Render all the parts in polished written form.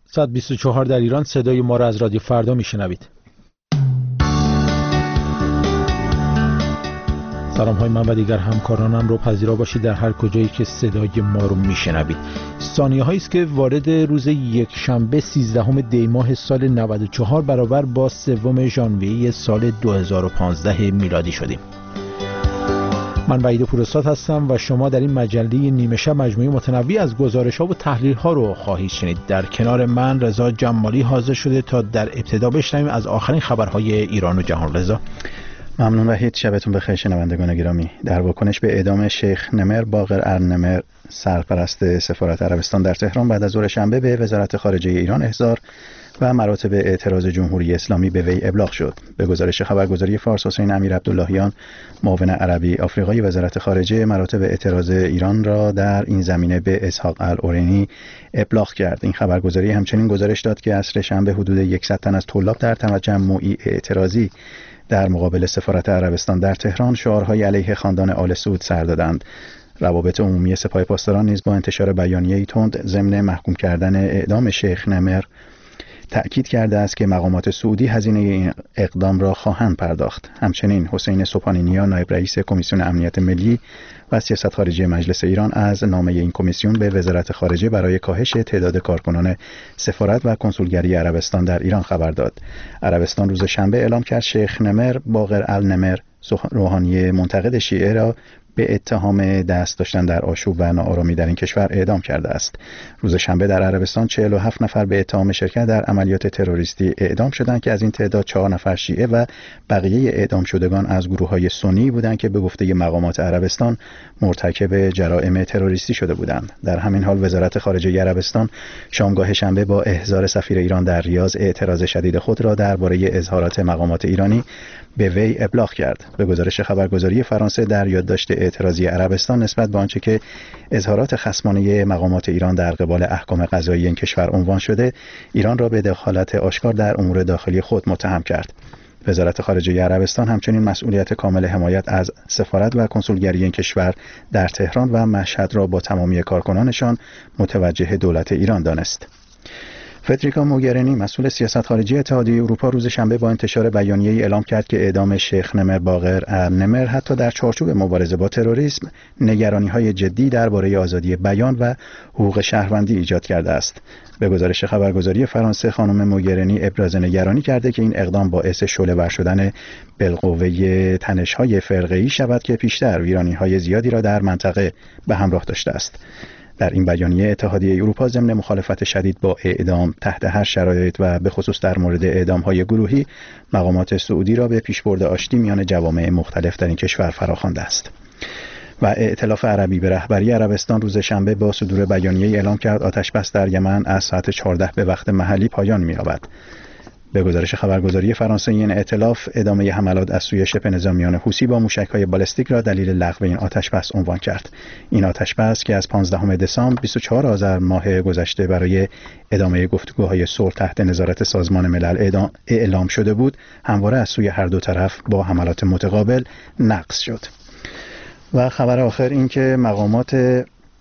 ساعت 24 در ایران صدای ما را از رادیو فردا میشنوید. سلام های من و دیگر همکارانم رو پذیرا باشید در هر کجایی که صدای ما رو میشنوید. ثانیه هایی است که وارد روز یکشنبه 13 دی ماه سال 94 برابر با 3 ژانویه سال 2015 میلادی شدیم. من وحید پورستاد هستم و شما در این مجله نیمه شب مجموعه متنوع از گزارش‌ها و تحلیل‌ها رو خواهید شنید. در کنار من رضا جمالی حاضر شده تا در ابتدا بشنویم از آخرین خبرهای ایران و جهان. رضا. ممنون وحید، شبتون بخیر شنوندگان گرامی. در واکنش به اعدام شیخ نمر باقر النمر، سرپرست سفارت عربستان در تهران، بعد از ظهر شنبه به وزارت خارجه ایران احضار و مراتب اعتراض جمهوری اسلامی به وی ابلاغ شد. به گزارش خبرگزاری فارس، حسین امیر عبداللهیان، معاون عربی آفریقایی وزارت خارجه، مراتب اعتراض ایران را در این زمینه به اسحاق العرینی ابلاغ کرد. این خبرگزاری همچنین گزارش داد که عصر شنبه حدود 100 تن از طلاب در تجمعی اعتراضی در مقابل سفارت عربستان در تهران شعارهای علیه خاندان آل سعود سر دادند. روابط عمومی سپاه پاسداران نیز با انتشار بیانیه‌ای تند ضمن محکوم کردن اعدام شیخ نمر تأکید کرده است که مقامات سعودی هزینه این اقدام را خواهند پرداخت. همچنین حسین سبحانی نیا، نایب رئیس کمیسیون امنیت ملی و سیاست خارجی مجلس ایران، از نامه این کمیسیون به وزارت خارجه برای کاهش تعداد کارکنان سفارت و کنسولگری عربستان در ایران خبر داد. عربستان روز شنبه اعلام کرد شیخ نمر باقر النمر، روحانی منتقد شیعه، را به اتهام دست داشتن در آشوب و ناآرامی در این کشور اعدام کرده است. روز شنبه در عربستان 47 نفر به اتهام شرکت در عملیات تروریستی اعدام شدند که از این تعداد 4 نفر شیعه و بقیه اعدام شدگان از گروه‌های سنی بودند که به گفته مقامات عربستان مرتکب جرائم تروریستی شده بودند. در همین حال وزارت خارجه عربستان شامگاه شنبه با احضار سفیر ایران در ریاض اعتراض شدید خود را درباره اظهارات مقامات ایرانی به وی ابلاغ کرد. به گزارش خبرگزاری فرانسه، در یادداشت اعتراضی عربستان نسبت به آنچه که اظهارات خصمانه مقامات ایران در قبال احکام قضایی این کشور عنوان شده، ایران را به دخالت آشکار در امور داخلی خود متهم کرد. وزارت خارجه عربستان همچنین مسئولیت کامل حمایت از سفارت و کنسولگری این کشور در تهران و مشهد را با تمامی کارکنانشان متوجه دولت ایران دانست. فدریکا موگرینی، مسئول سیاست خارجی اتحادیه اروپا، روز شنبه با انتشار بیانیه‌ای اعلام کرد که اعدام شیخ نمر باقر النمر حتی در چارچوب مبارزه با تروریسم نگرانی‌های جدی درباره آزادی بیان و حقوق شهروندی ایجاد کرده است. به گزارش خبرگزاری فرانسه، خانم موگرینی ابراز نگرانی کرده که این اقدام باعث شعله‌ور شدن بالقوه تنش‌های فرقه‌ای شود که پیشتر ویرانی‌های زیادی را در منطقه به همراه داشته است. در این بیانیه اتحادیه اروپا ضمن مخالفت شدید با اعدام تحت هر شرایط و به خصوص در مورد اعدام‌های گروهی مقامات سعودی را به پیشبرد آشتی میان جوامع مختلف در این کشور فراخوانده است. و ائتلاف عربی به رهبری عربستان روز شنبه با صدور بیانیه‌ای اعلام کرد آتش‌بس در یمن از ساعت 14 به وقت محلی پایان می‌یابد. به گزارش خبرگزاری فرانسه، این ائتلاف ادامه حملات از سوی شبه نظامیان حوثی با موشک‌های بالستیک را دلیل لغو این آتش‌بس عنوان کرد. این آتش‌بس که از 15 دسامبر 24 آذر ماه گذشته برای ادامه گفتگوهای صلح تحت نظارت سازمان ملل اعلام شده بود، همواره از سوی هر دو طرف با حملات متقابل نقض شد. و خبر آخر این که مقامات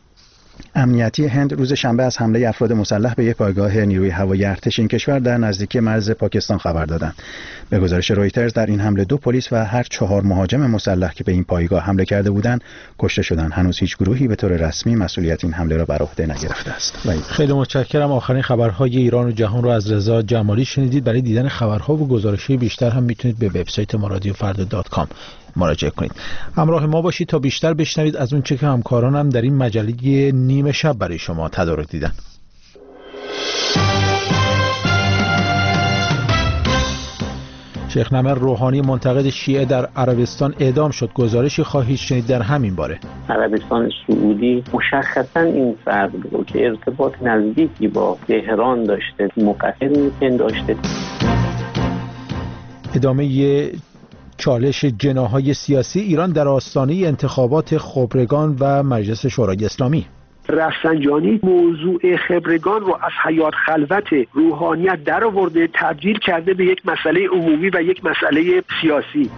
امنیتی هند روز شنبه از حمله افراد مسلح به یک پایگاه نیروی هوایی ارتش این کشور در نزدیکی مرز پاکستان خبر دادند. به گزارش رویترز در این حمله 2 پلیس و هر 4 مهاجم مسلح که به این پایگاه حمله کرده بودند کشته شدند. هنوز هیچ گروهی به طور رسمی مسئولیت این حمله را بر عهده نگرفته است. خیلی متشکرم. آخرین خبرهای ایران و جهان رو از رضا جمالی شنیدید. برای دیدن خبرها و گزارش‌های بیشتر هم میتونید به وبسایت ما رادیوفردا.com مراجعه کنید. همراه ما باشید تا بیشتر بشنوید از اون چه که همکارانم در این مجله نیمه شب برای شما تدارک دیدن. شیخ نمر، روحانی منتقد شیعه در عربستان، اعدام شد. گزارشی خواهید شنید در همین باره. عربستان سعودی مشخصا این فرد رو که ارتباط نزدیکی با تهران داشته مقصر می‌پنداشته. ادامه چالش جناح‌های سیاسی ایران در آستانه انتخابات خبرگان و مجلس شورای اسلامی. رفسنجانی موضوع خبرگان رو از حیات خلوت روحانیت در آورده، تبدیل کرده به یک مسئله عمومی و یک مسئله سیاسی.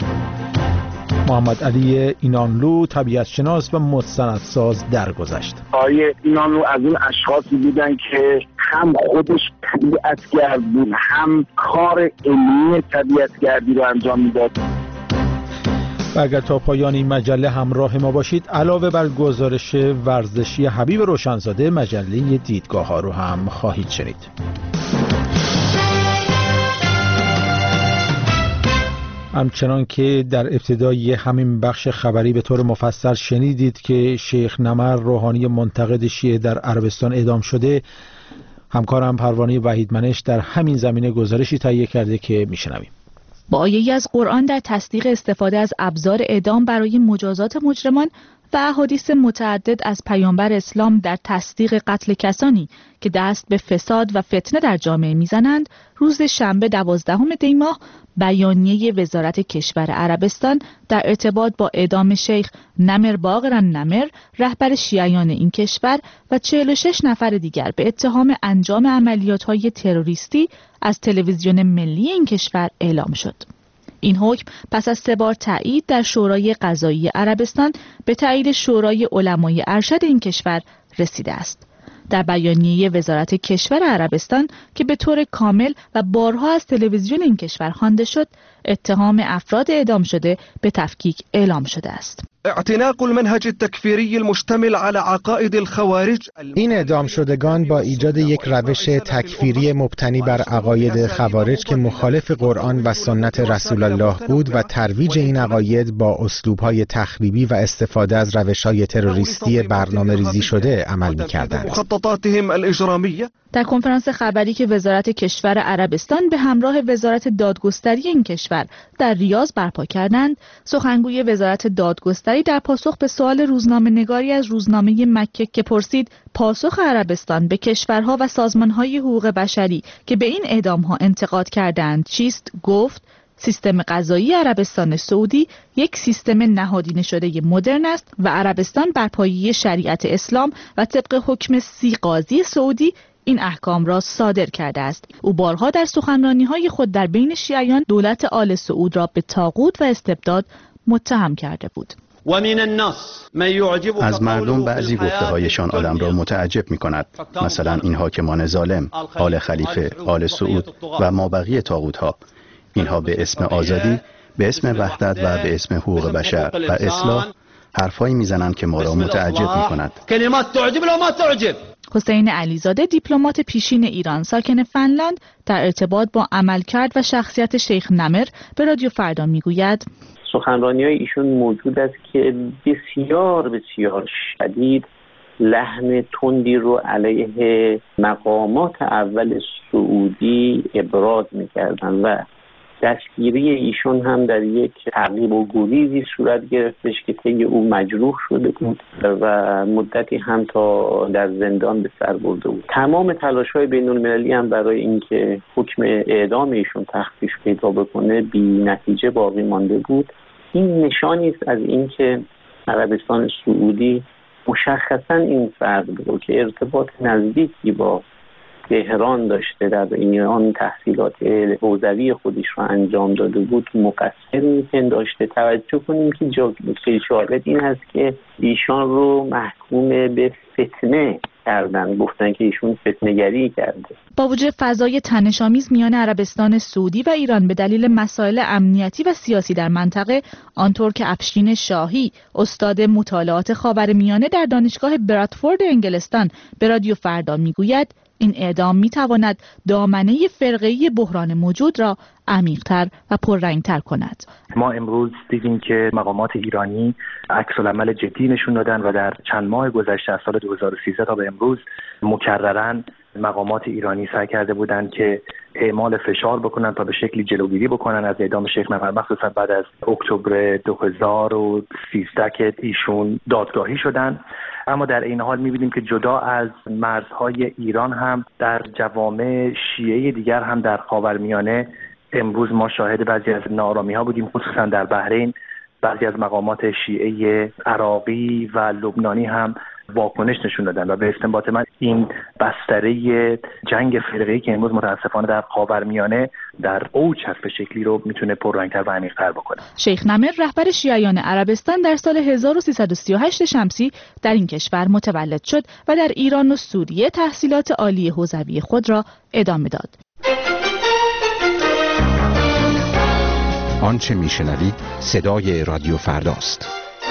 محمد علی اینانلو، طبیعت شناس و مستندساز، درگذشت. آقای اینانلو از اون اشخاصی بودن که هم خودش طبیعت‌گرد بود، هم کار علمی طبیعت‌گردی رو انجام میداد. و اگر تا پایان این مجله همراه ما باشید، علاوه بر گزارش ورزشی حبیب روشنزاده، مجله دیدگاه ها رو هم خواهید شنید. همچنان که در ابتدای همین بخش خبری به طور مفصل شنیدید که شیخ نمر روحانی منتقد شیعه در عربستان اعدام شده، همکارم پروانه وحیدمنش در همین زمینه گزارشی تهیه کرده که میشنویم. با آیه‌ای از قرآن در تصدیق استفاده از ابزار اعدام برای مجازات مجرمان و احادیث متعدد از پیامبر اسلام در تصدیق قتل کسانی که دست به فساد و فتنه در جامعه میزنند، روز شنبه 12 دی ماه بیانیه وزارت کشور عربستان در ارتباط با اعدام شیخ نمر باقر النمر، رهبر شیعیان این کشور و 46 نفر دیگر به اتهام انجام عملیات‌های تروریستی از تلویزیون ملی این کشور اعلام شد. این حکم پس از 3 بار تایید در شورای قضایی عربستان به تایید شورای علمای ارشد این کشور رسیده است. در بیانیه وزارت کشور عربستان که به طور کامل و بارها از تلویزیون این کشور خوانده شد، اتهام افراد اعدام شده به تفکیک اعلام شده است. اعتناق المنهج التکفیری المشتمل على عقائد الخوارج. این اعدام شدگان با ایجاد یک روش تکفیری مبتنی بر عقاید خوارج که مخالف قرآن و سنت رسول الله بود و ترویج این عقاید با اسلوب‌های تخریبی و استفاده از روش‌های تروریستی برنامه‌ریزی شده عمل می‌کردند. مخططاتهم الاجرامية. در کنفرانس خبری که وزارت کشور عربستان به همراه وزارت دادگستری این کشور در ریاض برپا کردند، سخنگوی وزارت دادگستری در پاسخ به سوال روزنامه‌نگاری از روزنامه مکه که پرسید پاسخ عربستان به کشورها و سازمان‌های حقوق بشری که به این اعدام‌ها انتقاد کردند چیست، گفت سیستم قضایی عربستان سعودی یک سیستم نهادینه شده مدرن است و عربستان بر پایه شریعت اسلام و طبق حکم 30 قاضی سعودی این احکام را صادر کرده است. او بارها در سخنرانی‌های خود در بین شیعیان دولت آل سعود را به طاغوت و استبداد متهم کرده بود. از مردم بعضی گفته‌هایشان آدم را متعجب می‌کند. مثلا این حاکمان ظالم، آل خلیفه، آل سعود و مابقی طاغوت‌ها. اینها به اسم آزادی، به اسم وحدت و به اسم حقوق بشر و اصلاح حرفایی میزنند که ما را متعجب می‌کند. حسین علیزاده، دیپلمات پیشین ایران ساکن فنلاند، در ارتباط با عملکرد و شخصیت شیخ نمر به رادیو فردا میگوید سخنرانی‌های ایشون موجود است که بسیار بسیار شدید لحن تندی رو علیه مقامات اول سعودی ابراز می‌کردن و دستگیری ایشون هم در یک تعقیب و گریزی صورت گرفتش که طی او مجروح شده بود و مدتی هم تا در زندان به سر برده بود. تمام تلاش‌های بین‌المللی هم برای اینکه حکم اعدام ایشون تخفیف پیدا بکنه بی نتیجه باقی مانده بود. این نشانی است از اینکه عربستان سعودی مشخصاً این فرد رو که ارتباط نزدیکی با تهران داشته، در ایران تحصیلات حوزوی خودش رو انجام داده بود، مقصر می‌پنداشته. توجه کنیم که جالب این هست که ایشان رو محکوم به فتنه کردن، گفتن که ایشون فتنه‌گری کرده. با وجود فضای تنش‌آمیز میان عربستان سعودی و ایران به دلیل مسائل امنیتی و سیاسی در منطقه، آنطور که افشین شاهی، استاد مطالعات خاورمیانه در دانشگاه برادفورد انگلستان به رادیو فردا میگوید، این اعدام میتواند دامنه فرقه‌ای بحران موجود را عمیق‌تر و پررنگ‌تر کند. ما امروز دیدیم که مقامات ایرانی عکس‌العمل جدی نشون دادن و در چند ماه گذشته از سال 2013 تا به امروز مکرراً مقامات ایرانی سعی کرده بودند که اعمال فشار بکنن تا به شکلی جلوگیری بکنن از اعدام شیخ نمر، مخصوصا بعد از اکتبر 2013 که ایشون دادگاهی شدن. اما در این حال می‌بینیم که جدا از مرزهای ایران هم در جوامع شیعه دیگر هم در خاورمیانه امروز ما شاهد بعضی از ناآرامی‌ها بودیم، خصوصا در بحرین بعضی از مقامات شیعه عراقی و لبنانی هم واکنش نشون دادن و به استنباط من این بستره جنگ فرقه‌ای که امروز متاسفانه در خاورمیانه در اوج هست به شکلی رو میتونه پررنگ‌تر و عمیق‌تر بکنه. شیخ نمر رهبر شیعیان عربستان در سال 1338 شمسی در این کشور متولد شد و در ایران و سوریه تحصیلات عالی حوزوی خود را ادامه داد. آنچه میشنوید صدای رادیو فرداست.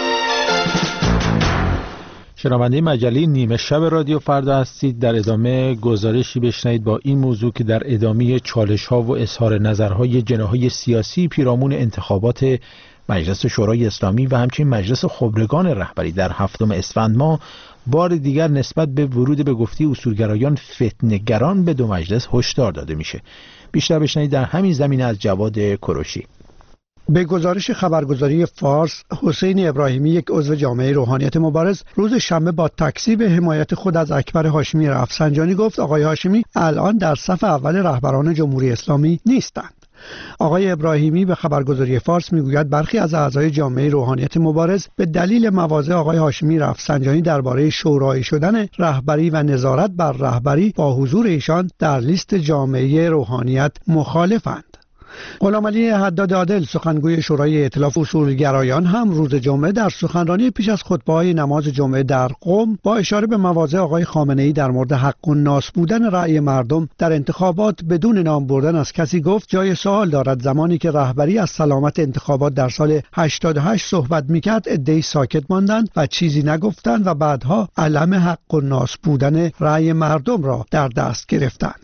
شنونده مجله نیمه شب رادیو فردا هستید. در ادامه گزارشی بشنوید با این موضوع که در ادامه چالش‌ها و اظهار نظرهای جناح‌های سیاسی پیرامون انتخابات مجلس شورای اسلامی و همچنین مجلس خبرگان رهبری در 7 اسفند ماه بار دیگر نسبت به ورود به گفته اصولگرایان فتنه‌گران به دو مجلس هشدار داده میشه. بیشتر بشنوید در همین زمینه از جواد کوروشی. به گزارش خبرگزاری فارس، حسین ابراهیمی، یک عضو جامعه روحانیت مبارز، روز شنبه با تکذیب حمایت خود از اکبر هاشمی رفسنجانی گفت آقای هاشمی الان در صف اول رهبران جمهوری اسلامی نیستند. آقای ابراهیمی به خبرگزاری فارس میگوید برخی از اعضای جامعه روحانیت مبارز به دلیل مواضع آقای هاشمی رفسنجانی درباره شورایی شدن رهبری و نظارت بر رهبری با حضور ایشان در لیست جامعه روحانیت مخالفند. غلامعلی حداد عادل، سخنگوی شورای ائتلاف اصولگرایان، هم روز جمعه در سخنرانی پیش از خطبه‌های نماز جمعه در قم با اشاره به مواضع آقای خامنه‌ای در مورد حق و ناس بودن رأی مردم در انتخابات بدون نام بردن از کسی گفت جای سوال دارد زمانی که رهبری از سلامت انتخابات در سال 88 صحبت می‌کرد عده‌ای ساکت ماندند و چیزی نگفتند و بعدها علم حق و ناس بودن رأی مردم را در دست گرفتند.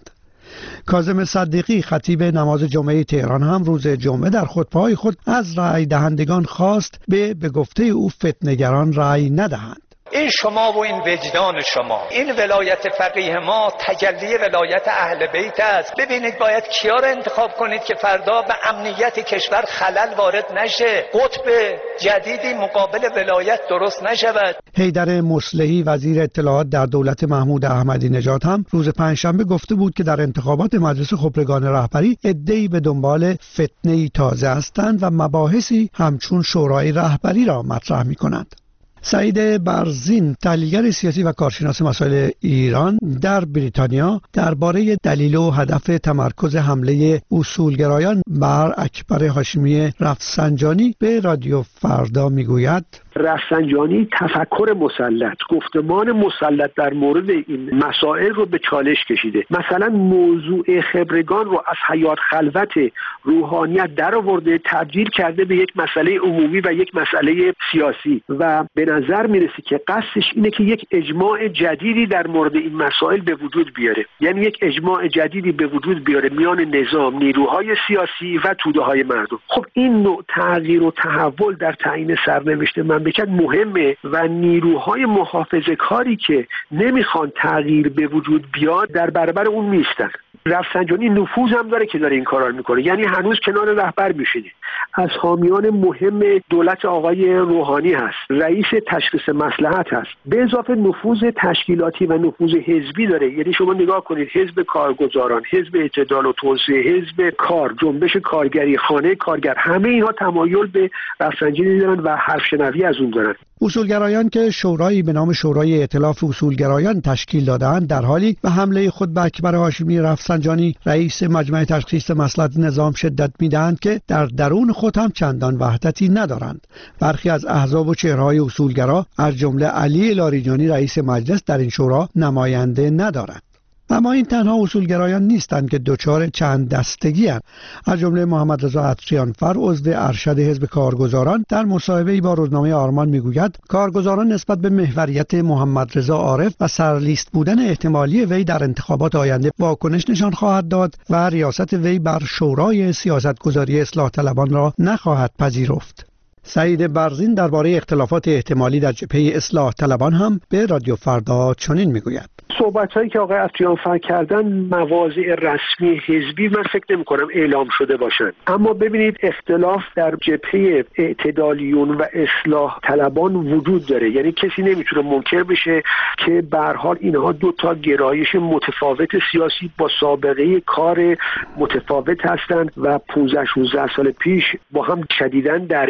کاظم صدیقی، خطیب نماز جمعه تهران، هم روز جمعه در خطبه‌های خود از رأی دهندگان خواست به گفته او فتنه‌گران رأی ندهند. این شما و این وجدان شما، این ولایت فقیه ما تجلی ولایت اهل بیت است. ببینید باید کیا رو انتخاب کنید که فردا به امنیت کشور خلل وارد نشه، قطب جدیدی مقابل ولایت درست نشود. حیدر مصلحی، وزیر اطلاعات در دولت محمود احمدی نژاد، هم روز پنجشنبه گفته بود که در انتخابات مجلس خبرگان رهبری عده‌ای به دنبال فتنه‌ای تازه هستند و مباحثی همچون شورای رهبری را مطرح می‌کنند. سعید برزین، تحلیلگر سیاسی و کارشناس مسائل ایران در بریتانیا، درباره دلیل و هدف تمرکز حمله اصولگرایان بر اکبر هاشمی رفسنجانی به رادیو فردا میگوید رفسنجانی تفکر مسلط، گفتمان مسلط در مورد این مسائل رو به چالش کشیده. مثلا موضوع خبرگان رو از حیات خلوت روحانیت در آورده، تبدیل کرده به یک مسئله عمومی و یک مسئله سیاسی و به نظر میرسه که قصدش اینه که یک اجماع جدیدی در مورد این مسائل به وجود بیاره، یعنی یک اجماع جدیدی به وجود بیاره میان نظام، نیروهای سیاسی و توده‌های مردم. خب این نوع تغییر و تحول در تعیین سرنوشت مملکت مهمه و نیروهای محافظه‌کاری که نمیخوان تغییر به وجود بیاد در برابر اون میستن. رفسنجانی نفوذ هم داره که داره این کارا رو میکنه، یعنی هنوز کنار رهبر میشینه، از حامیان مهم دولت آقای روحانی هست، رئیس تشخیص مصلحت هست، به اضافه نفوذ تشکیلاتی و نفوذ حزبی داره. یعنی شما نگاه کنید حزب کارگزاران، حزب اعتدال و توسعه، حزب کار، جنبش کارگری، خانه کارگر، همه اینها تمایل به رفسنجانی دارن و حرف شنوی از اون دارن. اصولگرایان که شورایی به نام شورای ائتلاف اصولگرایان تشکیل دادند در حالی به حمله خود به اکبر هاشمی رفسنجانی رئیس مجمع تشخیص مصلحت نظام شدت میدهند که در درون خود هم چندان وحدتی ندارند. برخی از احزاب و چهره‌های اصولگرا از جمله علی لاریجانی رئیس مجلس در این شورا نماینده ندارند. اما این تنها اصولگرایان نیستند که دچار چند دستگی اند. از جمله محمد رضا عطریانفر، عضو ارشد حزب کارگزاران، در مصاحبه‌ای با روزنامه آرمان میگوید کارگزاران نسبت به محوریت محمد رضا عارف و سرلیست بودن احتمالی وی در انتخابات آینده واکنش نشان خواهد داد و ریاست وی بر شورای سیاستگذاری اصلاح طلبان را نخواهد پذیرفت. سعید برزین درباره اختلافات احتمالی در جبهه اصلاح طلبان هم به رادیو فردا چنین میگوید: صحبت‌هایی که آقای عطریانفر کردن مواضع رسمی حزبی من فکر نمی‌کنم اعلام شده باشند، اما ببینید اختلاف در جبهه اعتدالیون و اصلاح طلبان وجود داره. یعنی کسی نمیتونه منکر بشه که به هر حال اینها دو تا گرایش متفاوت سیاسی با سابقه کار متفاوت هستند و 15-16 سال پیش با هم شدیداً درگیر بودند.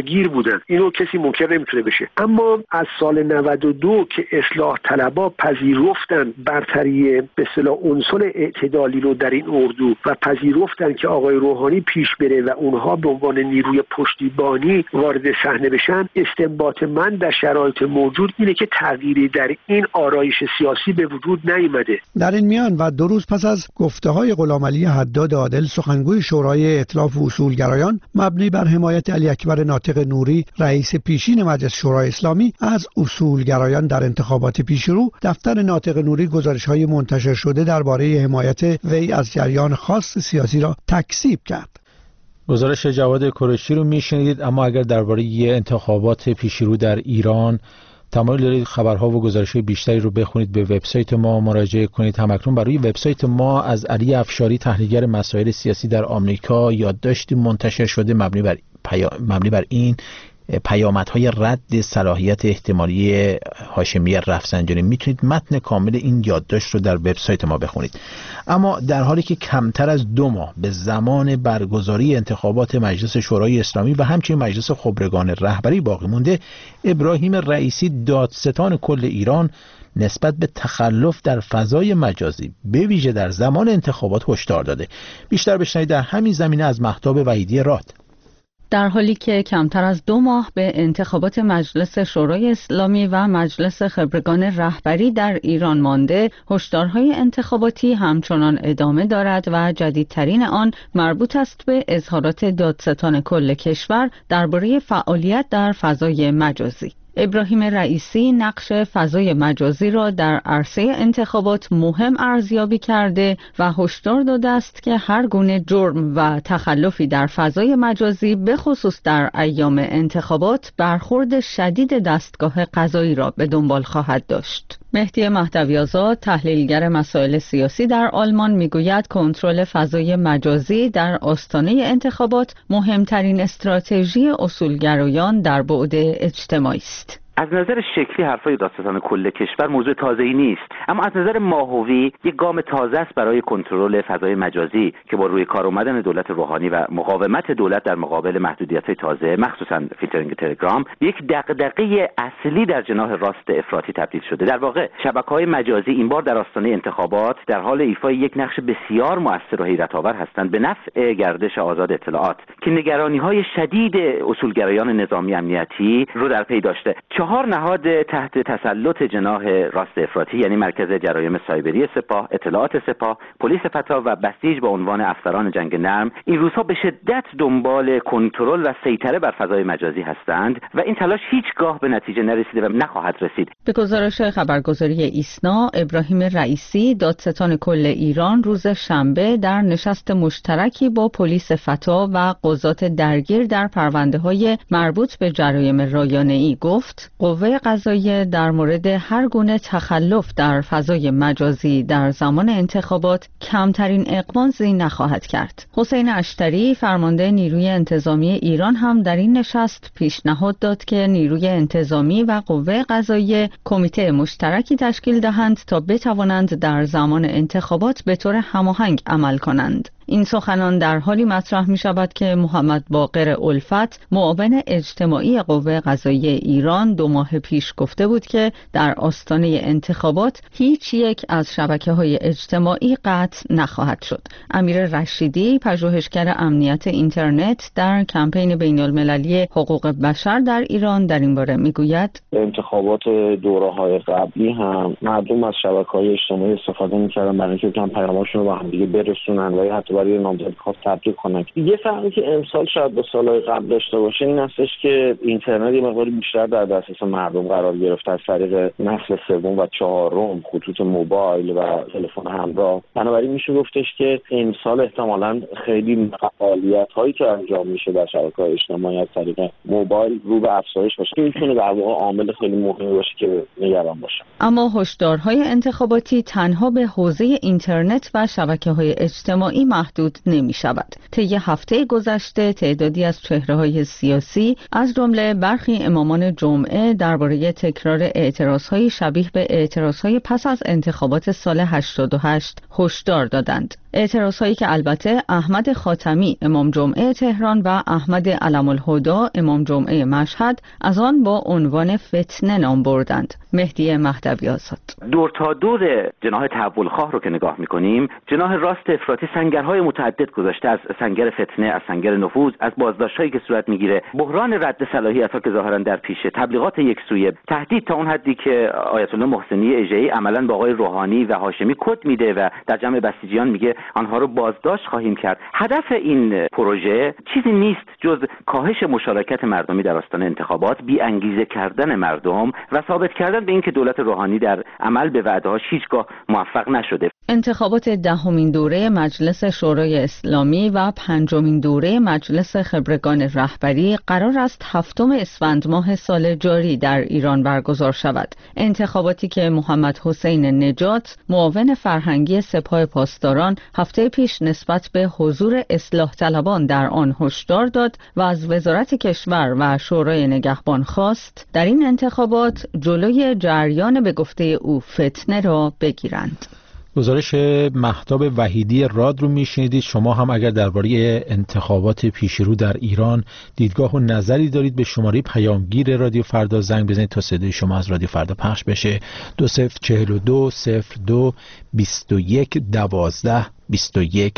بودن. اینو کسی منکر نمیتونه بشه. اما از سال 92 که اصلاح طلبها پذیرفتن برتری به اصطلاح عنصر اعتدالی رو در این اردو و پذیرفتن که آقای روحانی پیش بره و اونها به عنوان نیروی پشتیبانی وارد صحنه بشن، استنباط من در شرایط موجود اینه که تغییری در این آرایش سیاسی به وجود نیامده. در این میان و 2 روز پس از گفته‌های غلامعلی حداد عادل سخنگوی شورای ائتلاف و اصولگرایان مبنی بر حمایت علی اکبر ناطق نوری رئیس پیشین مجلس شورای اسلامی از اصولگرایان در انتخابات پیشرو، دفتر ناطق نوری گزارش‌های منتشر شده درباره حمایت وی از جریان خاص سیاسی را تکذیب کرد. گزارش جواد کرشی رو میشنیدید. اما اگر درباره انتخابات پیشرو در ایران تمایل دارید خبرها و گزارش‌های بیشتری رو بخونید، به وبسایت ما مراجعه کنید. همکنون برای وبسایت ما از علی افشاری تحلیلگر مسائل سیاسی در آمریکا یادداشتی منتشر شده مبنی بر این پیامدهای رد صلاحیت احتمالی هاشمی رفسنجانی. میتونید متن کامل این یادداشت رو در وبسایت ما بخونید. اما در حالی که کمتر از 2 ماه به زمان برگزاری انتخابات مجلس شورای اسلامی و همچنین مجلس خبرگان رهبری باقی مونده، ابراهیم رئیسی دادستان کل ایران نسبت به تخلف در فضای مجازی به ویژه در زمان انتخابات هشدار داده. بیشتر بشنوید در همین زمینه از مهتاب وحیدی راد. در حالی که کمتر از 2 ماه به انتخابات مجلس شورای اسلامی و مجلس خبرگان رهبری در ایران مانده، هشدارهای انتخاباتی همچنان ادامه دارد و جدیدترین آن مربوط است به اظهارات دادستان کل کشور درباره فعالیت در فضای مجازی. ابراهیم رئیسی نقش فضای مجازی را در عرصه انتخابات مهم ارزیابی کرده و هشدار داده است که هر گونه جرم و تخلفی در فضای مجازی به خصوص در ایام انتخابات برخورد شدید دستگاه قضایی را به دنبال خواهد داشت. مهدی مهدوی‌آزاد تحلیلگر مسائل سیاسی در آلمان میگوید کنترل فضای مجازی در آستانه انتخابات مهمترین استراتژی اصولگرایان در بعد اجتماعی است. از نظر شکلی حرفای دادستان کل کشور موضوع تازه‌ای نیست، اما از نظر ماهوی یک گام تازه است برای کنترل فضای مجازی که با روی کار آمدن دولت روحانی و مقاومت دولت در مقابل محدودیت‌های تازه، مخصوصا فیلترینگ تلگرام، یک دغدغه اصلی در جناح راست افراطی تبدیل شده. در واقع شبکه‌های مجازی این بار در آستانه انتخابات در حال ایفای یک نقش بسیار مؤثر و حیرت‌آور هستند به نفع گردش آزاد اطلاعات که نگرانی‌های شدید اصولگرایان نظامی امنیتی رو در پی داشته. 4 نهاد تحت تسلط جناح راست افراطی، یعنی مرکز جرایم سایبری سپاه، اطلاعات سپاه، پلیس فتا و بسیج با عنوان افسران جنگ نرم، این روزها به شدت دنبال کنترل و سیطره بر فضای مجازی هستند و این تلاش هیچگاه به نتیجه نرسیده و نخواهد رسید. به گزارش خبرگزاری ایسنا، ابراهیم رئیسی دادستان کل ایران روز شنبه در نشست مشترکی با پلیس فتا و قضات درگیر در پرونده‌های مربوط به جرایم رایانه‌ای گفت قوه قضاییه در مورد هر گونه تخلف در فضای مجازی در زمان انتخابات کمترین اقدامی نخواهد کرد. حسین اشتری فرمانده نیروی انتظامی ایران هم در این نشست پیشنهاد داد که نیروی انتظامی و قوه قضاییه کمیته مشترکی تشکیل دهند تا بتوانند در زمان انتخابات به طور هماهنگ عمل کنند. این سخنان در حالی مطرح می شود که محمد باقر الفت معاون اجتماعی قوه قضاییه ایران 2 ماه پیش گفته بود که در آستانه انتخابات هیچ یک از شبکه‌های اجتماعی قطع نخواهد شد. امیر رشیدی پژوهشگر امنیت اینترنت در کمپین بین‌المللی حقوق بشر در ایران در این باره می گوید انتخابات دوره‌های قبلی هم مردم از شبکه‌های اجتماعی استفاده می‌کردن برای اینکه پیام‌هاشون رو به هم دیگه برسونن و حتی برای نامزد خاص تبدیل کنن. یه فرقی که امسال شاید با سالهای قبل داشته باشه این هستش که اینترنت یه مقدار بیشتر در دسترس مردم قرار گرفته از طریق نسل 3 و 4 خطوط موبایل و تلفن همراه. بنابراین میشه گفتش که امسال احتمالاً خیلی فعالیت‌هایی که انجام میشه در شبکه‌های اجتماعی از طریق موبایل رو به افزایش باشه. این میتونه در واقع عامل خیلی مهمی باشه که نگران باشه. اما هشدارهای انتخاباتی تنها به حوزه اینترنت و شبکه‌های اجتماعی محدود نمی شود. طی هفته گذشته تعدادی از چهره‌های سیاسی از جمله برخی امامان جمعه درباره تکرار اعتراض‌های شبیه به اعتراض‌های پس از انتخابات سال 88 هشدار دادند. اعتراضهایی که البته احمد خاتمی امام جمعه تهران و احمد علم الهدی امام جمعه مشهد از آن با عنوان فتنه نام بردند. مهدی مهدوی آزاد: دور تا دور جناح تحولخواه رو که نگاه می‌کنیم، جناح راست افراطی سنگرهای متعدد گذاشته، از سنگر فتنه، از سنگر نفوذ، از بازداشت‌هایی که صورت می‌گیره، بحران رد صلاحیت‌ها که ظاهراً در پیشه، تبلیغات یکسویه، تهدید تا اون حدی که آیت الله محسنی اژه‌ای عملاً با آقای روحانی و هاشمی کد میده و در جمع بسیجیان میگه آنها رو بازداشت خواهیم کرد. هدف این پروژه چیزی نیست جز کاهش مشارکت مردمی در آستانه انتخابات، بی انگیزه کردن مردم و ثابت کردن به اینکه دولت روحانی در عمل به وعده‌هاش هیچگاه موفق نشده. انتخابات 10مین دوره مجلس شورای اسلامی و 5مین دوره مجلس خبرگان رهبری قرار است 7 اسفند ماه سال جاری در ایران برگزار شود. انتخاباتی که محمد حسین نجات، معاون فرهنگی سپاه پاسداران، هفته پیش نسبت به حضور اصلاح طلبان در آن هشدار داد و از وزارت کشور و شورای نگهبان خواست در این انتخابات جلوی جریان به گفته او فتنه را بگیرند. گزارش مهتاب وحیدی راد رو میشنیدید. شما هم اگر درباره انتخابات پیشرو در ایران دیدگاه و نظری دارید به شماره پیامگیر رادیو فردا زنگ بزنید تا صدای شما از رادیو فردا پخش بشه. 2042 02 21 12 21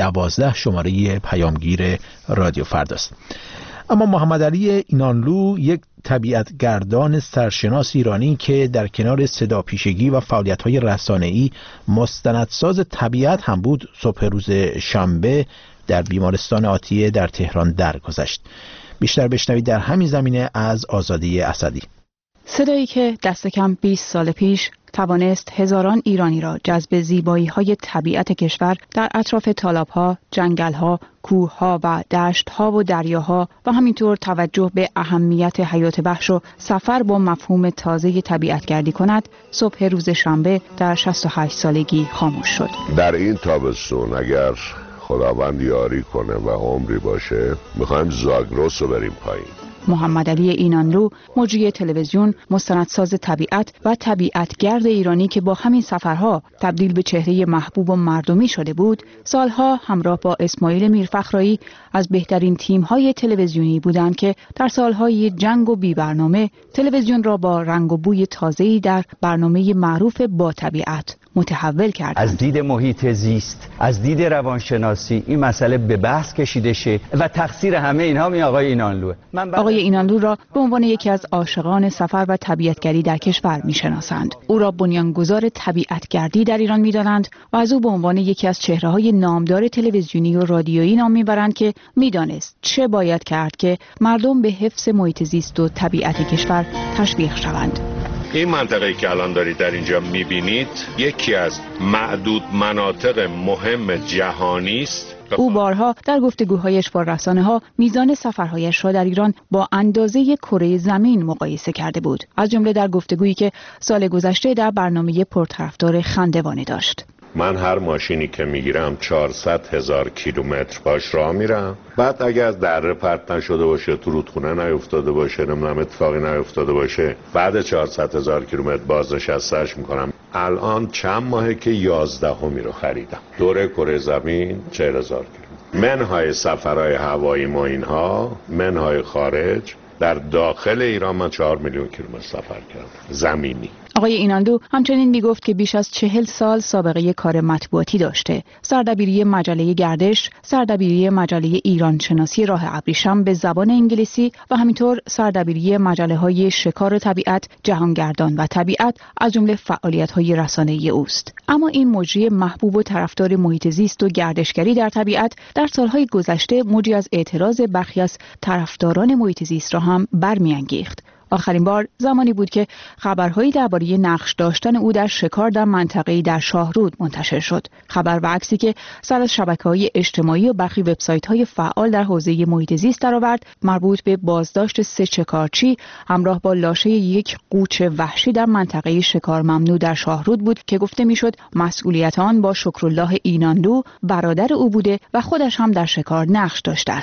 12 شماره پیامگیر رادیو فرداست. اما محمد علی اینانلو، یک طبیعتگردان سرشناس ایرانی که در کنار صداپیشگی و فعالیت‌های رسانه‌ای مستندساز طبیعت هم بود، صبح روز شنبه در بیمارستان آتیه در تهران درگذشت. بیشتر بشنوید در همین زمینه از آزادی اسدی. صدایی که دست کم 20 سال پیش توانست هزاران ایرانی را جذب زیبایی‌های طبیعت کشور در اطراف تالاب‌ها، جنگل‌ها، کوه‌ها و دشت‌ها و دریاها و همینطور توجه به اهمیت حیات وحش و سفر با مفهوم تازه طبیعتگردی کند، صبح روز شنبه در 68 سالگی خاموش شد. در این تابستون اگر خداوند یاری کنه و عمری باشه، می‌خوایم زاگرس رو بریم پایین. محمد علی اینانلو، مجری تلویزیون، مستندساز طبیعت و طبیعتگرد ایرانی که با همین سفرها تبدیل به چهره محبوب و مردمی شده بود، سالها همراه با اسماعیل میرفخرایی از بهترین تیم‌های تلویزیونی بودند که در سالهای جنگ و بی برنامه تلویزیون را با رنگ و بوی تازه‌ای در برنامه معروف با طبیعت متحول کردند. از دید محیط زیست، از دید روانشناسی این مسئله به بحث کشیده شه و تقصیر همه اینها می آقای اینانلوه. آقای اینانلو را به عنوان یکی از عاشقان سفر و طبیعتگردی در کشور میشناسند. او را بنیانگذار طبیعتگردی در ایران میدانند و از او به عنوان یکی از چهره‌های نامدار تلویزیونی و رادیویی نام میبرند که میدانست چه باید کرد که مردم به حفظ محیط زیست و طبیعت کشور تشویق شوند. این منطقه‌ای که الان دارید در اینجا می‌بینید یکی از معدود مناطق مهم جهانی است. او بارها در گفتگوهایش با رسانه‌ها میزان سفرهایش را در ایران با اندازه کره زمین مقایسه کرده بود، از جمله در گفتگویی که سال گذشته در برنامه پرطرفدار خندوانه داشت. من هر ماشینی که میگیرم 400,000 کیلومتر باش راه میرم، بعد اگه از دره پرت نشده باشه، تو رودخونه نیفتاده باشه، نمیدونم اتفاقی نیفتاده باشه، بعد 400,000 کیلومتر بازنشسته‌اش میکنم. الان چند ماهه که 11می رو خریدم. دوره کره زمین 40,000 کیلومتر. منهای سفرهای هوایی ما اینها، منهای خارج. در داخل ایران من 4 میلیون کیلومتر سفر کردم زمینی. آقای اینانلو همچنین میگفت که بیش از 40 سال سابقه کار مطبوعاتی داشته. سردبیری مجله گردش، سردبیری مجله ایران شناسی راه ابریشم به زبان انگلیسی و همینطور سردبیری مجله‌های شکار طبیعت، جهانگردان و طبیعت از جمله فعالیت‌های رسانه‌ای اوست. اما این مجری محبوب و طرفدار محیط زیست و گردشگری در طبیعت در سالهای گذشته موجی از اعتراض برخی از طرفداران محیط زیست را هم برمی‌انگیخت. آخرین بار زمانی بود که خبرهایی درباره نقش داشتن او در شکار در منطقه‌ای در شاهرود منتشر شد. خبر و عکسی که سر از شبکه‌های اجتماعی و برخی وبسایت‌های فعال در حوزه محیط زیست درآورد، مربوط به بازداشت 3 شکارچی همراه با لاشه یک قوچ وحشی در منطقه شکار ممنوع در شاهرود بود که گفته میشد مسئولیت آن با شکرالله اینانلو برادر او بوده و خودش هم در شکار نقش داشته است.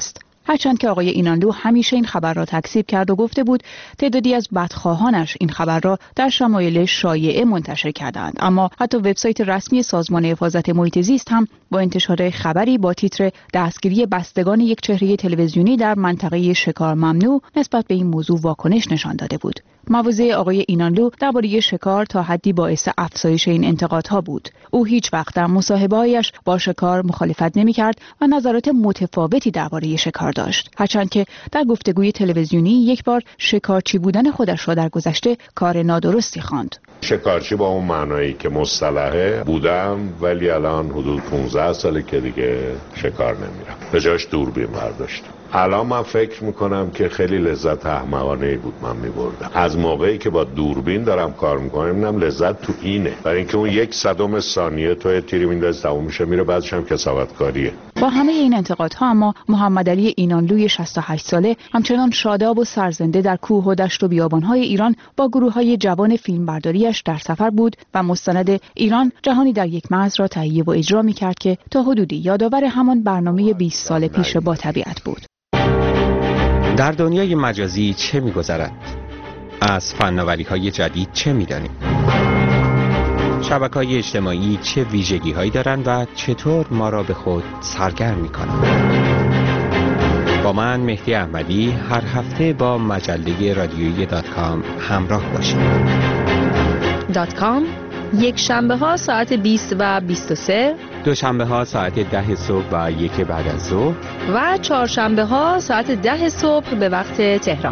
هرچند که آقای اینانلو همیشه این خبر را تکذیب کرد و گفته بود تعدادی از بدخواهانش این خبر را در شمایل شایعه منتشر کردند، اما حتی وبسایت رسمی سازمان حفاظت محیط زیست هم با انتشار خبری با تیتر دستگیری بستگان یک چهره تلویزیونی در منطقه شکار ممنوع نسبت به این موضوع واکنش نشان داده بود. مواضع آقای اینانلو درباره شکار تا حدی باعث افزایش این انتقادها بود. او هیچ وقت در مصاحبه‌هایش با شکار مخالفت نمی‌کرد و نظرات متفاوتی درباره شکار داشت. هرچند که در گفتگوی تلویزیونی یک بار شکارچی بودن خودش را در گذشته کار نادرستی خواند. شکارچی با اون معنایی که مصطلحه بودم، ولی الان حدود 15 ساله که دیگه شکار نمیرم. به جاش دوربین برداشتم. الان من فکر میکنم که خیلی لذت احمقانه‌ای بود من میبردم. از موقعی که با دوربین دارم کار میکنم اینم لذت تو اینه، برای اینکه اون 1/100 ثانیه تو تیری میندازی تموم میشه میره، بعدش هم کسافتکاریه. با همه این انتقادها اما محمد علی اینانلوی 68 ساله همچنان شاداب و سرزنده در کوه و دشت و بیابان‌های ایران با گروه‌های جوان فیلمبرداریش در سفر بود و مستند ایران جهانی در یک مرز را تهیه و اجرا می‌کرد که تا حدودی یادآور همان برنامه 20 سال پیش با طبیعت بود. در دنیای مجازی چه می‌گذرد؟ از فناوری‌های جدید چه می‌دانیم؟ شبکه‌های اجتماعی چه ویژگی‌هایی دارند و چطور ما را به خود سرگرم می‌کنند؟ با من مهدی احمدی هر هفته با مجله رادیویی .com همراه باشید. .com یک شنبه ها ساعت 20 و 23، دوشنبه ها ساعت 10 صبح و 1 بعد از ظهر و چهارشنبه ها ساعت 10 صبح به وقت تهران.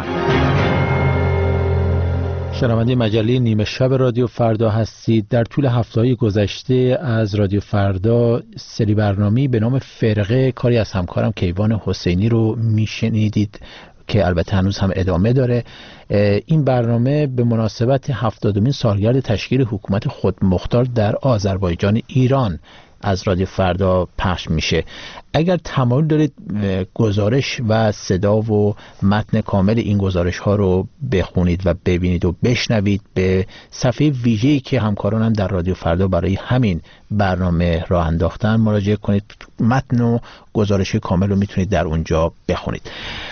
شنونده مجله نیمه شب رادیو فردا هستید. در طول هفته‌های گذشته از رادیو فردا سری برنامه‌ای به نام فرقه، کاری از همکارم کیوان حسینی رو میشنیدید که البته هنوز هم ادامه داره. این برنامه به مناسبت 70مین سالگرد تشکیل حکومت خودمختار در آذربایجان ایران از رادیو فردا پخش میشه. اگر تمایل دارید گزارش و صدا و متن کامل این گزارش ها رو بخونید و ببینید و بشنوید، به صفحه ویژه‌ای که همکارانم در رادیو فردا برای همین برنامه راه انداختن مراجعه کنید. متن و گزارش کامل رو میتونید در اونجا بخونید.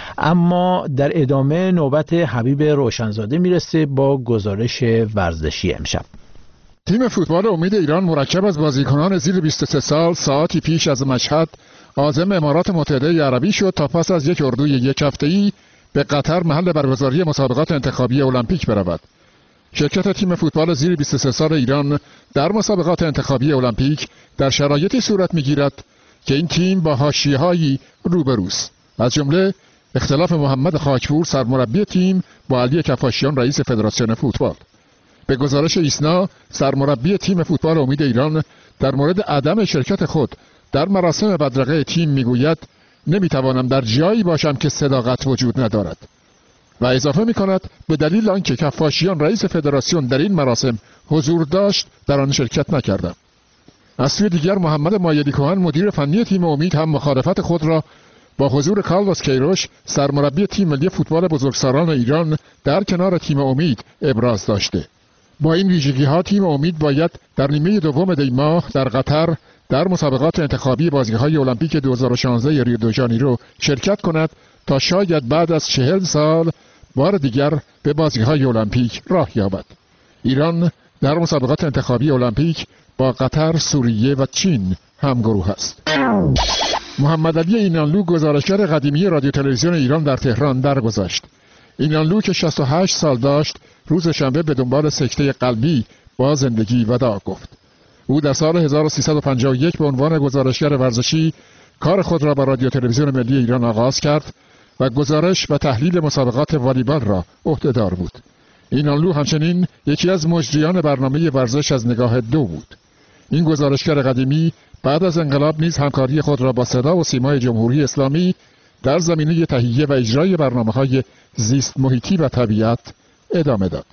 اما در ادامه نوبت حبیب روشنزاده میرسه با گزارش ورزشی امشب. تیم فوتبال امید ایران مرکب از بازیکنان زیر 23 سال ساعتی پیش از مشهد عازم امارات متحده عربی شد تا پس از یک اردوی یک هفته‌ای به قطر محل برگزاری مسابقات انتخابی المپیک برود. شرکت تیم فوتبال زیر 23 سال ایران در مسابقات انتخابی المپیک در شرایطی صورت می‌گیرد که این تیم با حاشیه‌هایی روبروست، از جمله اختلاف محمد خاکپور سرمربی تیم با علی کفاشیان رئیس فدراسیون فوتبال. به گزارش ایسنا، سرمربی تیم فوتبال امید ایران در مورد عدم شرکت خود در مراسم بدرقه تیم میگوید نمیتوانم در جایی باشم که صداقت وجود ندارد و اضافه میکند به دلیل آنکه کفاشیان رئیس فدراسیون در این مراسم حضور داشت در آن شرکت نکردم. از سوی دیگر محمد مایلی کوهن مدیر فنی تیم امید هم مخالفت خود را با حضور کارلوس کیروش سرمربی تیم ملی فوتبال بزرگسالان ایران در کنار تیم امید ابراز داشته. با این ویژگی‌ها تیم امید باید در نیمه دوم دی ماه در قطر در مسابقات انتخابی بازی‌های المپیک 2016 ریو دو ژانیرو شرکت کند تا شاید بعد از 40 سال بار دیگر به بازی‌های المپیک راه یابد. ایران در مسابقات انتخابی المپیک با قطر، سوریه و چین همگروه است. محمد علی اینانلو گزارشگر قدیمی رادیو تلویزیون ایران در تهران درگذشت. اینانلو که 68 سال داشت روز شنبه به دنبال سکته قلبی با زندگی وداع گفت. او در سال 1351 به عنوان گزارشگر ورزشی کار خود را با رادیو تلویزیون ملی ایران آغاز کرد و گزارش و تحلیل مسابقات والیبال را عهده‌دار بود. اینانلو همچنین یکی از مجریان برنامه ورزش از نگاه دو بود. این گزارشگر قدیمی بعد از انقلاب نیز همکاری خود را با صدا و سیمای جمهوری اسلامی در زمینه تهیه و اجرای برنامه‌های زیست محیطی و طبیعت ادامه داد.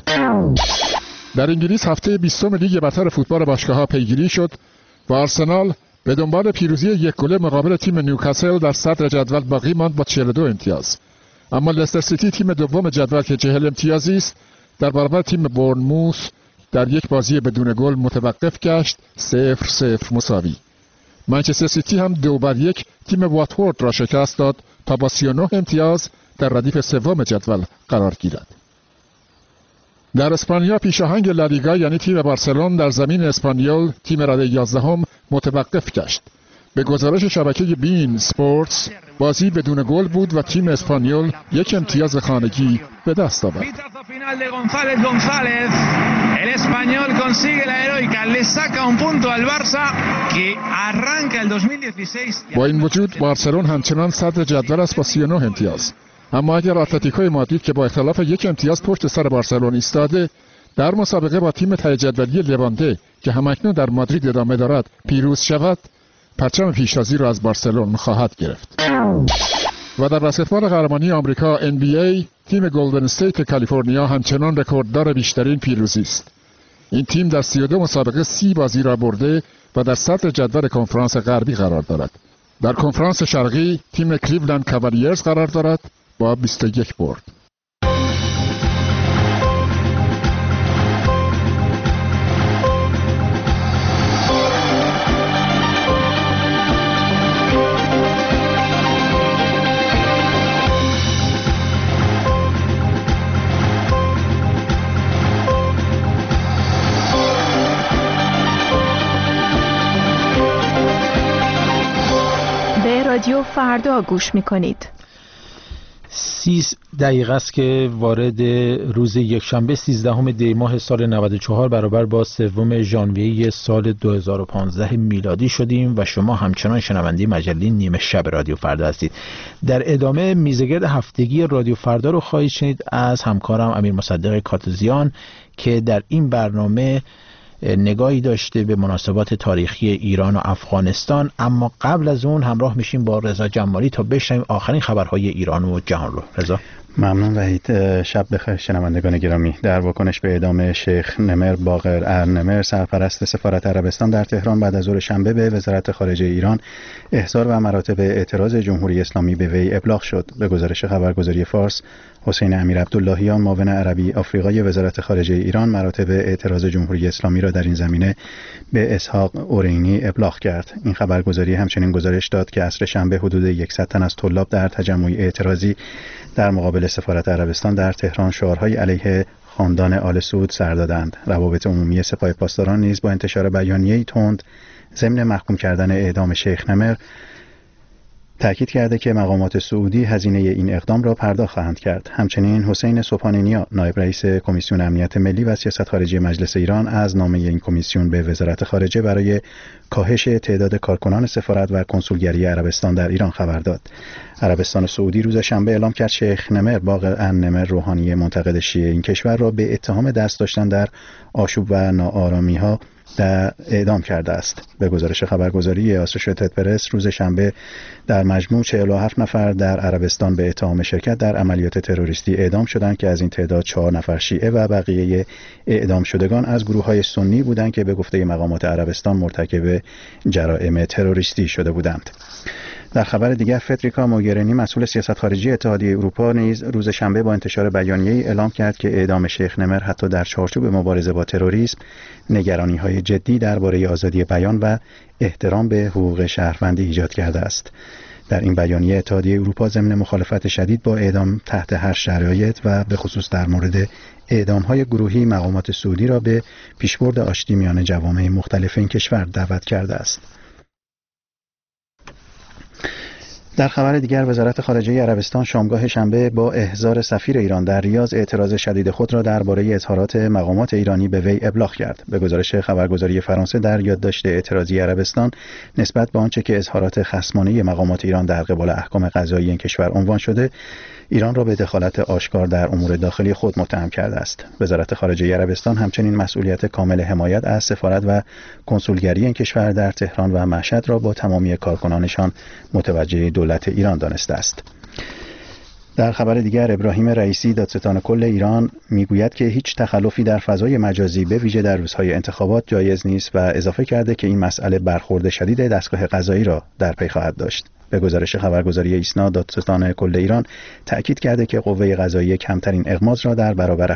در انگلیس هفته 20 لیگ برتر فوتبال باشگاه‌ها پیگیری شد و آرسنال به دنبال پیروزی 1-0 مقابل تیم نیوکاسل در صدر جدول باقی ماند با 42 امتیاز. اما لستر سیتی تیم دوم جدول که 40 امتیازی است در برابر تیم بورنموث در یک بازی بدون گل متوقف گشت، 0-0 مساوی. منچستر سیتی هم 2-1 تیم واتفورد را شکست داد تا تا با 39 امتیاز در ردیف سوم جدول قرار گیرد. در اسپانیا پیشاهنگ لالیگا یعنی تیم بارسلون در زمین اسپانیول تیم رده 11 متوقف گشت. به گزارش شبکه بین سپورتس بازی بدون گل بود و تیم اسپانیول 1 امتیاز خانگی به دست آورد. با این وجود بارسلون همچنان صدر جدول است با 39 امتیاز. اما اگر اتلتیکو مادرید که با اختلاف 1 امتیاز پشت سر بارسلون ایستاده در مسابقه با تیم ته جدولی لوانته که همکنون در مادرید ادامه دارد پیروز شود، پرچم پیشتازی را از بارسلون خواهد گرفت. و در بسکتبال قهرمانی آمریکا NBA تیم گلدن استیت کالیفرنیا همچنان رکورددار بیشترین پیروزی است. این تیم در 32 مسابقه 30 بازی را برده و در صدر جدول کنفرانس غربی قرار دارد. در کنفرانس شرقی تیم کلیولند کاوالیرز قرار دارد با 21 برد. رادیو فردا گوش می‌کنید. 30 دقیقه است که وارد روز یکشنبه 13 دی ماه سال 94 برابر با 3 ژانویه سال 2015 میلادی شدیم و شما همچنان شنونده مجله نیمه شب رادیو فردا هستید. در ادامه میزگرد هفتگی رادیو فردا رو خواهید شنید از همکارم امیر مصدق کاتوزیان که در این برنامه نگاهی داشته به مناسبات تاریخی ایران و افغانستان. اما قبل از اون همراه میشیم با رضا جمالی تا بشنویم آخرین خبرهای ایران و جهان رو. رضا. ممنون وحید. شب بخیر شنوندگان گرامی. در واکنش به اعدام شیخ نمر باقر ارنمر سرپرست سفارت عربستان در تهران بعد از ظهر شنبه به وزارت خارجه ایران احضار و مراتب اعتراض جمهوری اسلامی به وی ابلاغ شد. به گزارش خبرگزاری فارس، حسین امیر عبداللهیان معاون عربی آفریقای وزارت خارجه ایران مراتب اعتراض جمهوری اسلامی را در این زمینه به اسحاق اورینی ابلاغ کرد. این خبرگزاری همچنین گزارش داد که عصر شنبه حدود 100 تن از طلاب در تجمع اعتراضی در مقابل سفارت عربستان در تهران شعارهای علیه خاندان آل سعود سر دادند. روابط عمومی سپاه پاسداران نیز با انتشار بیانیه‌ای تند ضمن محکوم کردن اعدام شیخ نمر تأکید کرده که مقامات سعودی هزینه این اقدام را پرداخت خواهند کرد. همچنین حسین سبحانی نایب رئیس کمیسیون امنیت ملی و سیاست خارجی مجلس ایران از نامه این کمیسیون به وزارت خارجه برای کاهش تعداد کارکنان سفارت و کنسولگری عربستان در ایران خبر داد. عربستان سعودی روز شنبه اعلام کرد شیخ نمر باقر ارنمر روحانی منتقد شیعه این کشور را به اتهام دست داشتن در آشوب و ناآرامی‌ها در اعدام کرده است. به گزارش خبرگزاری آسوشییتد پرس روز شنبه در مجموع 47 نفر در عربستان به اتهام شرکت در عملیات تروریستی اعدام شدند که از این تعداد 4 نفر شیعه و بقیه اعدام شدگان از گروه‌های سنی بودند که به گفته مقامات عربستان مرتکب جرائم تروریستی شده بودند. در خبر دیگر فدریکا موگرینی مسئول سیاست خارجی اتحادیه اروپا نیز روز شنبه با انتشار بیانیه‌ای اعلام کرد که اعدام شیخ نمر حتی در چارچوب مبارزه با تروریسم نگرانی‌های جدی درباره آزادی بیان و احترام به حقوق شهروندی ایجاد کرده است. در این بیانیه اتحادیه اروپا ضمن مخالفت شدید با اعدام تحت هر شرایط و به خصوص در مورد اعدام‌های گروهی مقامات سعودی را به پیشبرد آشتی میان جوامع مختلف این کشور دعوت کرده است. در خبر دیگر وزارت خارجه عربستان شامگاه شنبه با احضار سفیر ایران در ریاض اعتراض شدید خود را درباره اظهارات مقامات ایرانی به وی ابلاغ کرد. به گزارش خبرگزاری فرانسه در یادداشت اعتراضی عربستان نسبت به آنچه که اظهارات خصمانه مقامات ایران در قبال احکام قضایی این کشور عنوان شده، ایران را به دخالت آشکار در امور داخلی خود متهم کرده است. وزارت خارجه عربستان همچنین مسئولیت کامل حمایت از سفارت و کنسولگری این کشور در تهران و مشهد را با تمامی کارکنانشان متوجه دولت ایران دانسته است. در خبر دیگر ابراهیم رئیسی دادستان کل ایران میگوید که هیچ تخلفی در فضای مجازی به ویژه در روزهای انتخابات جایز نیست و اضافه کرده که این مسئله برخورد شدید دستگاه قضایی را در پی خواهد داشت. به گزارش خبرگزاری ایسنا دادستان کل ایران تأکید کرده که قوه قضاییه کمترین اغماض را در برابر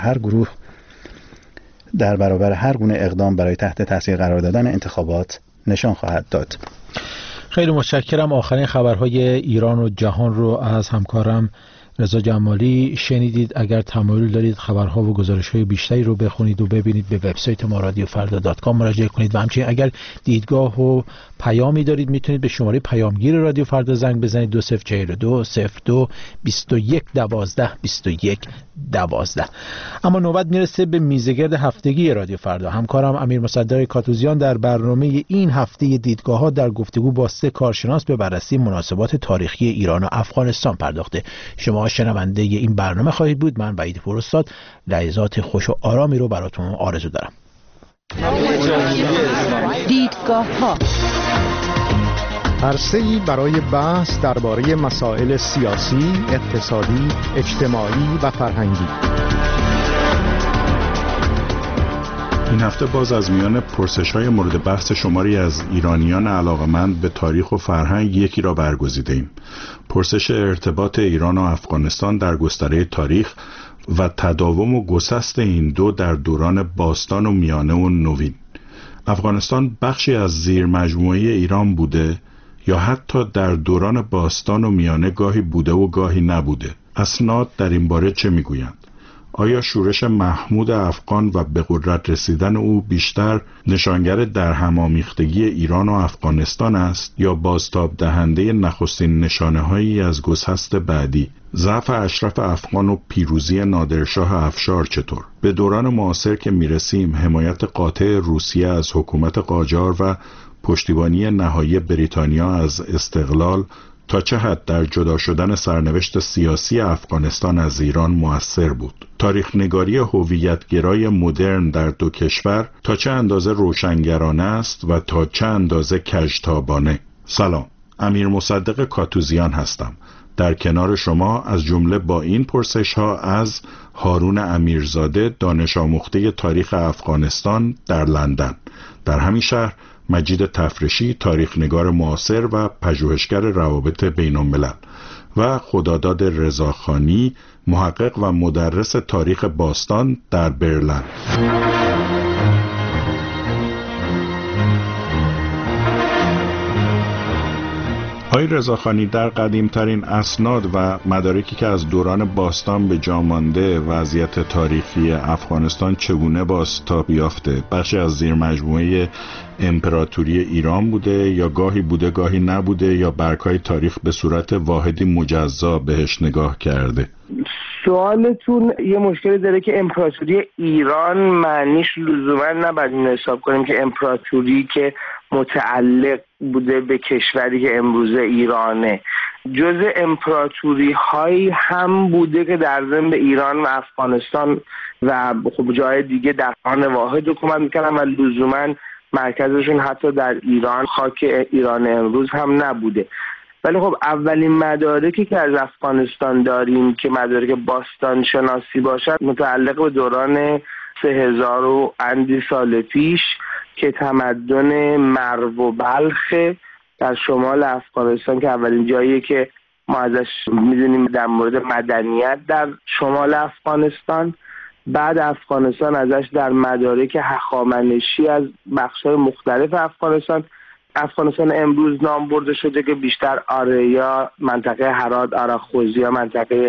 هر گونه اقدام برای تحت تاثیر قرار دادن انتخابات نشان خواهد داد. خیلی متشکرم. آخرین خبرهای ایران و جهان رو از همکارم رضا جمالی شنیدید. اگر تمایل دارید خبرها و گزارش‌های بیشتری رو بخونید و ببینید به وبسایت ما رادیوفردا.com مراجعه کنید و همچنین اگر دیدگاه و پیامی دارید میتونید به شماره پیامگیر رادیو فردا زنگ بزنید 2042 02 21 12 21 12. اما نوبت میرسه به میزگرد هفتگی رادیو فردا. همکارم امیر مصدق کاتوزیان در برنامه این هفته دیدگاه‌ها در گفتگو با 3 کارشناس به بررسی مناسبات تاریخی ایران و افغانستان پرداخته. شما شنونده این برنامه خواهید بود. من وحید پوراستاد لحظات خوش و آرامی رو براتون آرزو دارم. دیدگاه‌ها عرصه‌ای برای بحث درباره مسائل سیاسی، اقتصادی، اجتماعی و فرهنگی. این هفته باز از میان پرسش‌های مورد بحث شماری از ایرانیان علاقه‌مند به تاریخ و فرهنگ یکی را برگزیده‌ایم. پرسش ارتباط ایران و افغانستان در گستره تاریخ و تداوم و گسست این دو در دوران باستان و میانه و نوین. افغانستان بخشی از زیر مجموعه ایران بوده یا حتی در دوران باستان و میانه گاهی بوده و گاهی نبوده؟ اسناد در این باره چه میگویند؟ آیا شورش محمود افغان و به قدرت رسیدن او بیشتر نشانگر در هم‌آمیختگی ایران و افغانستان است یا بازتاب دهنده نخستین نشانه‌هایی از گسست بعدی؟ ضعف اشرف افغان و پیروزی نادرشاه افشار چطور؟ به دوران معاصر که میرسیم حمایت قاطع روسیه از حکومت قاجار و پشتیبانی نهایی بریتانیا از استقلال تا چه حد در جدا شدن سرنوشت سیاسی افغانستان از ایران مؤثر بود؟ تاریخ نگاری هویت‌گرای مدرن در دو کشور تا چه اندازه روشنگرانه است و تا چه اندازه کژتابانه؟ سلام، امیر مصدق کاتوزیان هستم. در کنار شما از جمله با این پرسش‌ها از هارون امیرزاده، دانش آموخته تاریخ افغانستان در لندن. در همین شهر مجید تفرشی، تاریخ‌نگار معاصر و پژوهشگر روابط بین‌الملل و خداداد رضاخانی، محقق و مدرس تاریخ باستان در برلین. آقای رضاخانی، در قدیمترین اسناد و مدارکی که از دوران باستان به جا مانده وضعیت تاریخی افغانستان چگونه بازتاب یافته؟ بخشی از زیر مجموعه امپراتوری ایران بوده یا گاهی بوده گاهی نبوده یا برگ‌های تاریخ به صورت واحدی مجزا بهش نگاه کرده؟ سوالتون یه مشکلی داره که امپراتوری ایران معنیش لزوما نباید این حساب کنیم که امپراتوری که متعلق بوده به کشوری که امروزه ایرانه. جزء امپراتوری هایی هم بوده که در ضمن به ایران و افغانستان و خب جای دیگه در آن واحد حکومت میکردن و لزوما مرکزشون حتی در ایران، خاک ایران امروز هم نبوده. ولی خب اولین مدارکی که از افغانستان داریم که مدارک باستان شناسی باشد متعلق به دوران 3000 و اندی سال پیش که تمدن مرو و بلخ در شمال افغانستان که اولین جاییه که ما ازش میدونیم در مورد مدنیت در شمال افغانستان. بعد افغانستان ازش در مدارک هخامنشی از بخش‌های مختلف افغانستان امروز نام برده شده که بیشتر آریا، منطقه هرات، آراخوزیا، منطقه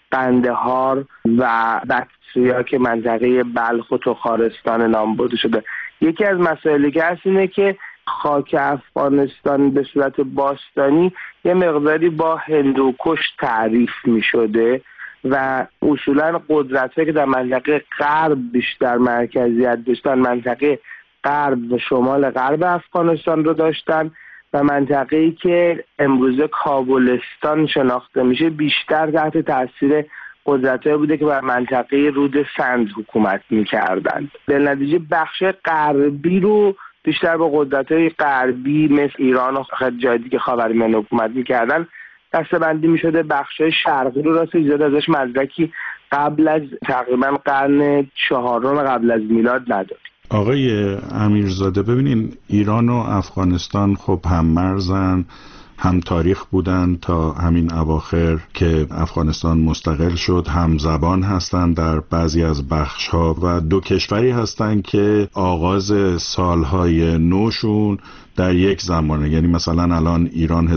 قندهار و بکتریا که منطقه بلخ و تخارستان نام برده شده. یکی از مسائلی که هست اینه که خاک افغانستان به صورت باستانی یه مقداری با هندوکش تعریف می شده و اصولا قدرت‌هایی که در منطقه غرب بیشتر مرکزیت داشتن منطقه غرب و شمال غرب افغانستان رو داشتن و منطقه‌ای که امروزه کابلستان شناخته میشه بیشتر تحت تاثیر قدرت‌هایی بوده که بر منطقه رود سند حکومت می‌کردند. به نتیجه بخش غربی رو بیشتر با قدرت‌های غربی مثل ایران و جای دیگه خاورمیانه حکومت می‌کردن دسته‌بندی می‌شده. بخش‌های شرقی رو راست زیاد ازش مدرکی قبل از تقریبا قرن 4 قبل از میلاد نداریم. آقای امیرزاده، ببینین ایران و افغانستان خب هم مرزن هم تاریخ بودن تا همین اواخر که افغانستان مستقل شد، هم زبان هستند در بعضی از بخش‌ها و دو کشوری هستند که آغاز سالهای نوشون در یک زمانه، یعنی مثلا الان ایران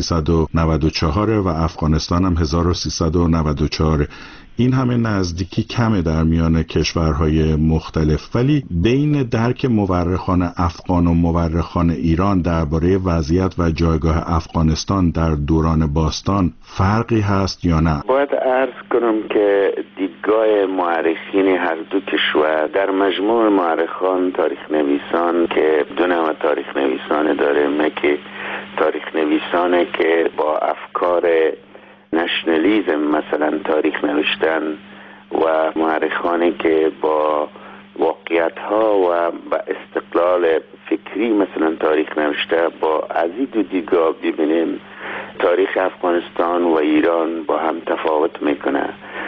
1394 و افغانستان هم 1394. این همه نزدیکی کمه در میان کشورهای مختلف، ولی بین درک مورخان افغان و مورخان ایران درباره وضعیت و جایگاه افغانستان در دوران باستان فرقی هست یا نه؟ باید عرض کنم که دیدگاه مورخین هر دو کشور در مجموع مورخان تاریخ نویسان که دو نوع تاریخ نویسان داره، که تاریخ نویسانه که با افکار نشنالیزم مثلا تاریخ نوشتن و مورخانی که با واقعیت ها و با استقلال فکری مثلا تاریخ نوشته. با از این دو دیدگاه ببینیم تاریخ افغانستان و ایران با هم تفاوت میکنه.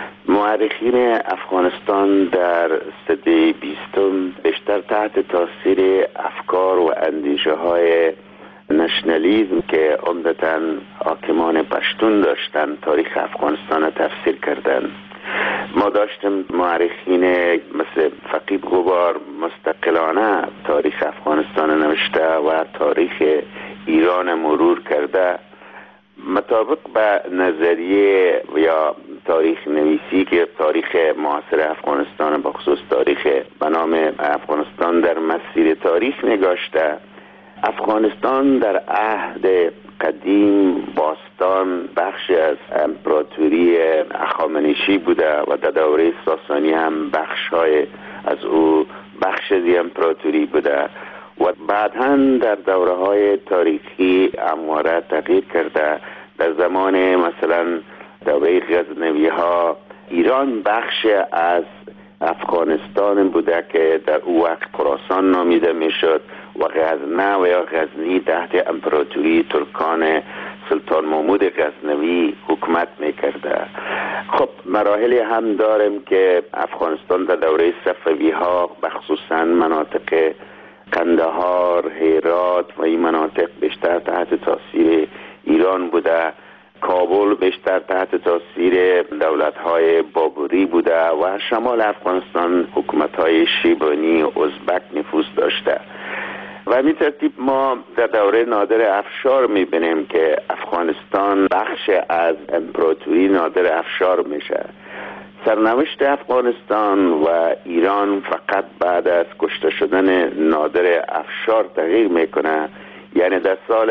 مورخین افغانستان در سده 20 بیشتر تحت تاثیر افکار و اندیشه های نشنالیزم که عمدتاً حاکمان پشتون داشتن تاریخ افغانستان را تفسیر کردن. ما داشتیم مورخین مثل فقید غبار مستقلانه تاریخ افغانستان نوشته و تاریخ ایران مرور کرده مطابق به نظریه یا تاریخ نویسی که تاریخ معاصر افغانستان بخصوص تاریخ به نام افغانستان در مسیر تاریخ نگاشته. افغانستان در عهد قدیم باستان بخش از امپراتوری هخامنشی بوده و در دوره ساسانی هم بخش‌های از او بخش از امپراتوری بوده و بعداً در دوره‌های تاریخی همواره تغییر کرده. در زمان مثلا دوره غزنوی‌ها ایران بخش از افغانستان بوده که در او وقت خراسان نامیده میشد و غزنه و یا غزنی تحت امپراتوری ترکان سلطان محمود غزنوی حکومت میکرده. خب مراحلی هم داریم که افغانستان در دوره صفوی ها بخصوصا مناطق قندهار، هرات و این مناطق بیشتر تحت تاثیر ایران بوده. کابل بیشتر تحت تاثیر دولت‌های بابری بوده و شمال افغانستان حکومت‌های شیبانی و ازبک نفوذ داشته. و همین ترتیب ما در دوره نادر افشار می‌بینیم که افغانستان بخش از امپراتوری نادر افشار میشه. سرنوشت افغانستان و ایران فقط بعد از کشته شدن نادر افشار تغییر میکنه. یعنی در سال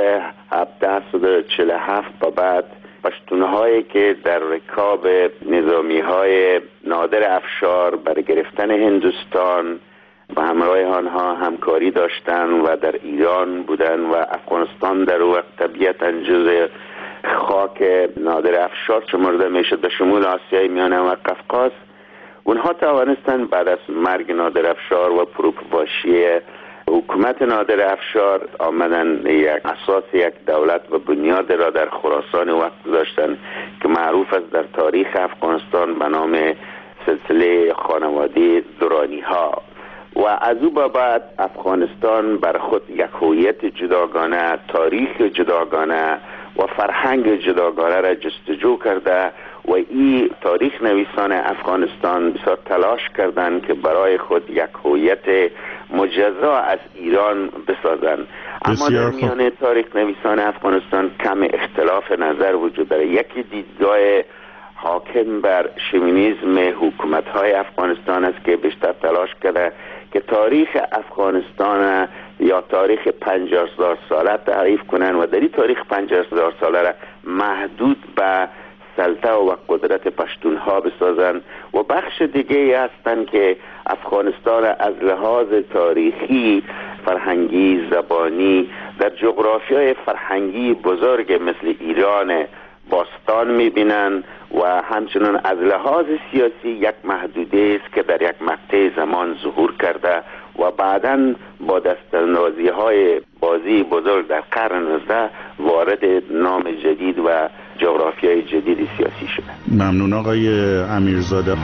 1747 به بعد پشتونهایی که در رکاب نظامی‌های نادر افشار برای گرفتن هندوستان و همراه آنها همکاری داشتن و در ایران بودن و افغانستان در وقت طبیعتاً جزء خاک نادر افشار شمرده میشد به شمول آسیای میانه و قفقاز. اونها توانستن بعد از مرگ نادر افشار و فروپاشی حکومت نادر افشار آمدن اساس یک دولت و بنیاد را در خراسان وقت داشتن که معروف است در تاریخ افغانستان به نام سلسله خانواده درانی ها. و از او بعد افغانستان بر خود یک هویت جداگانه، تاریخ جداگانه و فرهنگ جداگانه را جستجو کرده و این تاریخ نویسان افغانستان بسیار تلاش کردند که برای خود یک هویت مجزا از ایران بسازند. اما در میان تاریخ نویسان افغانستان کم اختلاف نظر وجود داره. یکی دیدگاه حاکم بر شوینیسم حکومت‌های افغانستان است که بیشتر تلاش کرده که تاریخ افغانستان یا تاریخ 50,000 ساله تعریف کنند و در این تاریخ 50,000 ساله را محدود به سلطه و قدرت پشتونها بسازند و بخش دیگه هستند که افغانستان از لحاظ تاریخی، فرهنگی، زبانی در جغرافیای فرهنگی بزرگ مثل ایران باستان میبینن و همچنان از لحاظ سیاسی یک محدوده است که در یک مقطع زمان ظهور کرده و بعداً با دستاندازی های بازی بزرگ در قرن 19 وارد نام جدید و جغرافیای جدید سیاسی شده. ممنون آقای امیرزاده.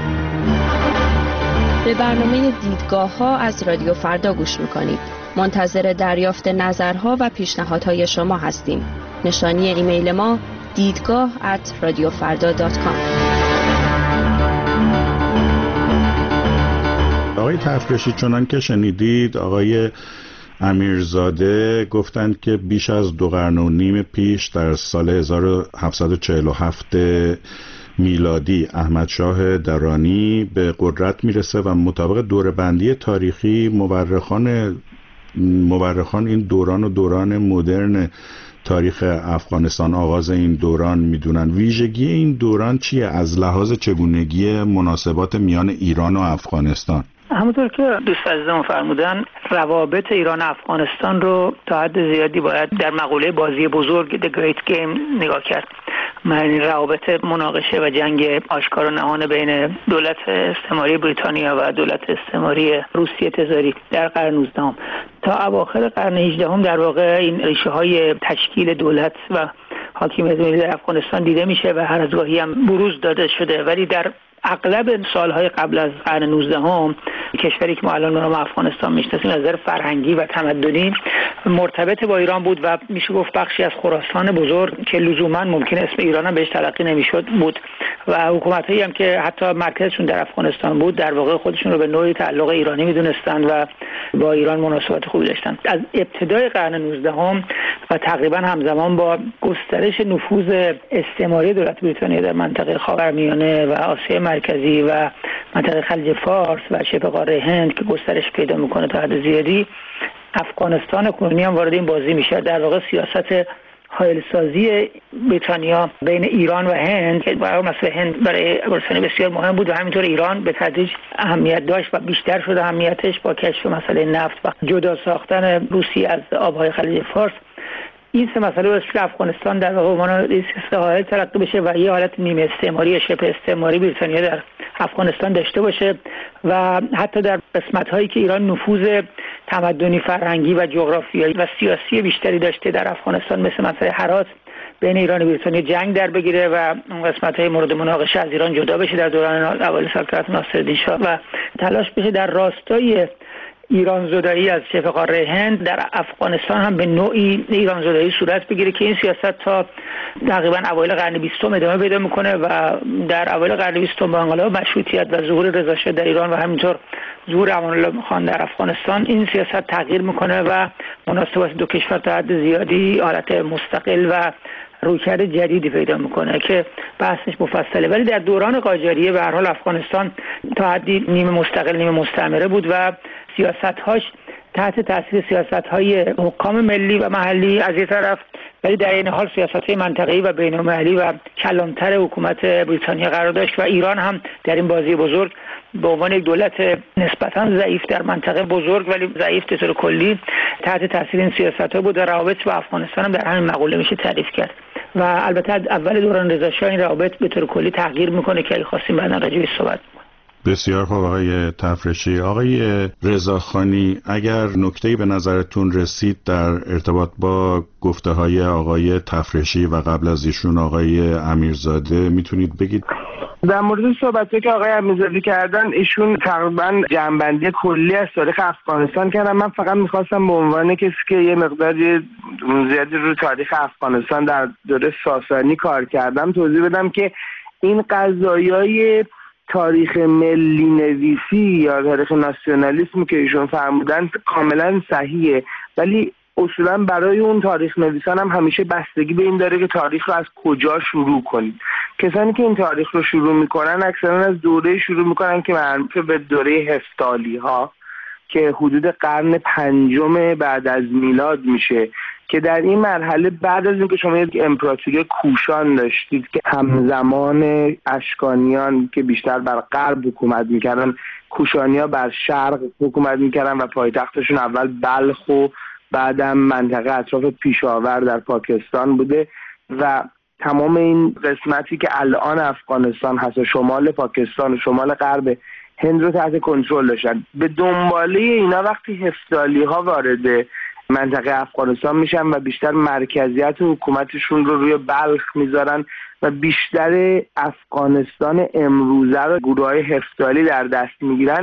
به برنامه دیدگاه ها از رادیو فردا گوش میکنید. منتظر دریافت نظرها و پیشنهادهای شما هستیم. نشانی ایمیل ما دیدگاه@radiofarda.com. آقای تفرشی، چنان که شنیدید آقای امیرزاده گفتند که بیش از 2 قرن و نیم پیش در سال 1747 میلادی احمد شاه درانی به قدرت میرسه و مطابق دوره‌بندی تاریخی مورخان این دوران مدرن تاریخ افغانستان، آغاز این دوران میدونن. ویژگی این دوران چیه از لحاظ چگونگی مناسبات میان ایران و افغانستان؟ همونطور که دوست عزیزم فرمودن، روابط ایران و افغانستان رو تا حد زیادی باید در مقوله بازی بزرگ The Great Game نگاه کرد. معنی روابط مناقشه و جنگ آشکار و نهان بین دولت استعماری بریتانیا و دولت استعماری روسیه تزاری در قرن 19 تا اواخر قرن 18 در واقع این ریشه های تشکیل دولت و حاکمیت ملی در افغانستان دیده میشه و هر از گاهی هم بروز داده شده، ولی در اغلب سالهای قبل از قرن 19 کشوری که ما الان به نام افغانستان میشناسیم از نظر فرهنگی و تمدنی مرتبط با ایران بود و میشه گفت بخشی از خراسان بزرگ که لزوما ممکن اسم ایران هم بهش تلقی نمیشد بود و حکومتایی هم که حتی مرکزشون در افغانستان بود در واقع خودشون رو به نوعی تعلق ایرانی میدونستند و با ایران مناسبات خوبی داشتند. از ابتدای قرن 19 و تقریبا همزمان با گسترش نفوذ استعماری دولت بریتانیا در منطقه خاورمیانه و آسیا مرکزی و منطقه خلیج فارس و شبه قاره هند که گسترش پیدا میکنه تا حد زیادی، افغانستان کنونی هم وارد این بازی میشه. در واقع سیاست حائل‌سازی بریتانیا بین ایران و هند که برای مسئله هند برای بریتانیا بسیار مهم بود و همینطور ایران به تدریج اهمیت داشت و بیشتر شد اهمیتش با کشف مسئله نفت و جدا ساختن روسیه از آبهای خلیج فارس. این سه مسئله باعث شد افغانستان در واقع عنوان حالت تلقی بشه و یه حالت نیمه استعماری یا شبه استعماری بریتانیا در افغانستان داشته باشه و حتی در قسمت‌هایی که ایران نفوذ تمدنی، فرهنگی و جغرافیایی و سیاسی بیشتری داشته در افغانستان مثل مسئله هرات بین ایران و بریتانیا جنگ در بگیره و اون قسمت‌های مورد مناقشه از ایران جدا بشه در دوران اوایل سلطنت ناصرالدین شاه و تلاش بشه در راستای ایران زدایی از شبه قاره هند در افغانستان هم به نوعی ایران زدایی صورت بگیره که این سیاست تا تقریبا اوایل قرن 20 ادامه پیدا میکنه و در اوایل قرن 20 با انقلاب مشروطیت و ظهور رضا شاه در ایران و همینطور ظهور امان الله خان در افغانستان این سیاست تغییر میکنه و مناسبات دو کشور تا حد زیادی حالت مستقل و رویکرد جدیدی پیدا میکنه که بحثش مفصله. ولی در دوران قاجاریه به هر حال افغانستان تا حدی نیمه مستقل نیمه مستعمره بود و سیاست‌هاش تحت تاثیر سیاست‌های حکام ملی و محلی از یک طرف، ولی در این حال سیاست‌های منطقه‌ای و بین‌المللی و کلانتر حکومت بریتانیا قرار داشت و ایران هم در این بازی بزرگ به عنوان یک دولت نسبتاً ضعیف در منطقه بزرگ ولی ضعیف به طور کلی تحت تاثیر این سیاست‌ها بود و روابط با افغانستان هم در همین مقوله میشه تعریف کرد و البته اول دوران رضا شاه این روابط به طور کلی تغییر میکنه که خواستیم بعدا راجع بهش صحبت. بسیار خوب آقای تفرشی. آقای رضاخانی، اگر نکته‌ای به نظرتون رسید در ارتباط با گفته‌های آقای تفرشی و قبل از ایشون آقای امیرزاده میتونید بگید؟ در مورد صحبتی که آقای امیرزاده کردن، ایشون تقریبا جنبندی کلی از تاریخ افغانستان کردن. من فقط میخواستم به عنوان کسی که یه مقداری زیادی رو تاریخ افغانستان در دوره ساسانی کار کردم توضیح بدم که این قضایای تاریخ ملی نویسی یا تاریخ ناسیونالیسم که ایشون فرمودن کاملا صحیحه، ولی اصولا برای اون تاریخ نویسان هم همیشه بستگی به این داره که تاریخ رو از کجا شروع کنید. کسانی که این تاریخ رو شروع میکنن اکثرا از دوره شروع میکنن که معروف به دوره هفتالی ها که حدود قرن 5 بعد از میلاد میشه، که در این مرحله بعد از اینکه شما یک امپراتوری کوشان داشتید که همزمان اشکانیان که بیشتر بر غرب حکومت میکردن، کوشانیا بر شرق حکومت میکردن و پایتختشون اول بلخ و بعدم منطقه اطراف پیشاور در پاکستان بوده و تمام این قسمتی که الان افغانستان هست و شمال پاکستان و شمال غرب هند رو تحت کنترل داشتن. به دنباله اینا وقتی هفتالی ها وارد منطقه افغانستان میشن و بیشتر مرکزیت حکومتشون رو روی بلخ میذارن و بیشتر افغانستان امروزه رو گروه‌های هفتالی در دست میگیرن،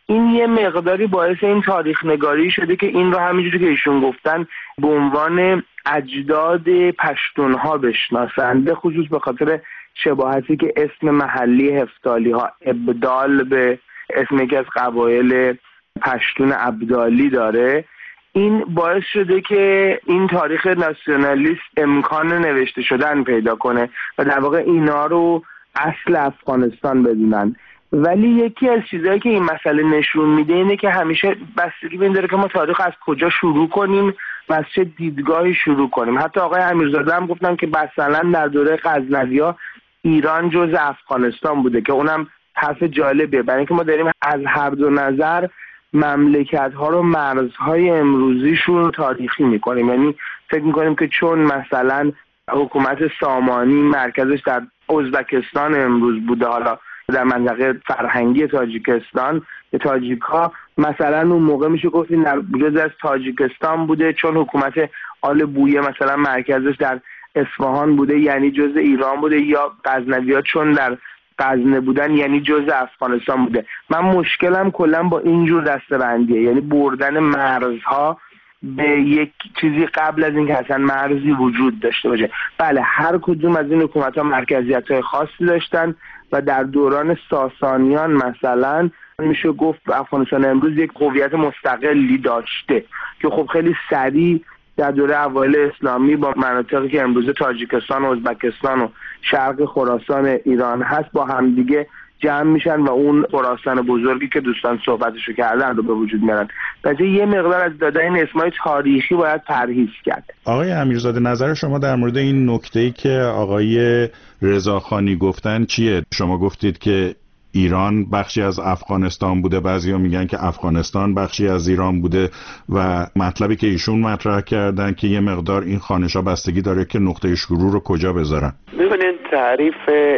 این یه مقداری باعث این تاریخ نگاری شده که این رو همینجوری که ایشون گفتن به عنوان اجداد پشتونها بشناسن، به خصوص به خاطر شباهتی که اسم محلی هفتالی ها ابدال به اسم یکی از قبایل پشتون ابدالی داره. این باعث شده که این تاریخ ناسیونالیست امکان نوشته شدن پیدا کنه و در واقع اینا رو اصل افغانستان بدونن. ولی یکی از چیزهایی که این مسئله نشون میده اینه که همیشه بستگی به این داره که ما تاریخ از کجا شروع کنیم و از چه دیدگاهی شروع کنیم. حتی آقای امیرزاده هم گفتن که مثلا در دوره غزنوی‌ها ایران جزء افغانستان بوده که اونم حرف جالبیه، برای اینکه ما داریم از هر دو نظر مملکت‌ها رو مرزهای امروزیشون رو تاریخی می‌کنیم. یعنی فکر می‌کنیم که چون مثلا حکومت سامانی مرکزش در ازبکستان امروز بوده، حالا در منطقه فرهنگی تاجیکستان، تاجیک‌ها مثلا اون موقع میشه گفت این در جزء از تاجیکستان بوده، چون حکومت آل بویه مثلا مرکزش در اصفهان بوده یعنی جزء ایران بوده، یا غزنوی‌ها چون در غزنه بودن یعنی جزء افغانستان بوده. من مشکلم کلا با اینجور دسته‌بندیه، یعنی بردن مرزها به یک چیزی قبل از اینکه اصلا مرزی وجود داشته باشه. بله هر کدوم از این حکومت‌ها مرکزیت‌های خاصی داشتن و در دوران ساسانیان مثلا میشه گفت افغانستان امروز یک هویت مستقلی داشته که خب خیلی سریع در دوره اوایل اسلامی با مناطقی که امروز تاجیکستان و ازبکستان و شرق خراسان ایران هست با همدیگه جمع میشن و اون خراسان بزرگی که دوستان صحبتشو کردن رو به وجود میارن. پس یه مقدار از دادن این اسمای تاریخی باید پرهیز کرد. آقای امیرزاده، نظر شما در مورد این نکته‌ای که آقای رضاخانی گفتن چیه؟ شما گفتید که ایران بخشی از افغانستان بوده، بعضیا میگن که افغانستان بخشی از ایران بوده و مطلبی که ایشون مطرح کردن که یه مقدار این خانش‌ها بستگی داره که نقطه شروع رو کجا بذارن. ببینید تعریف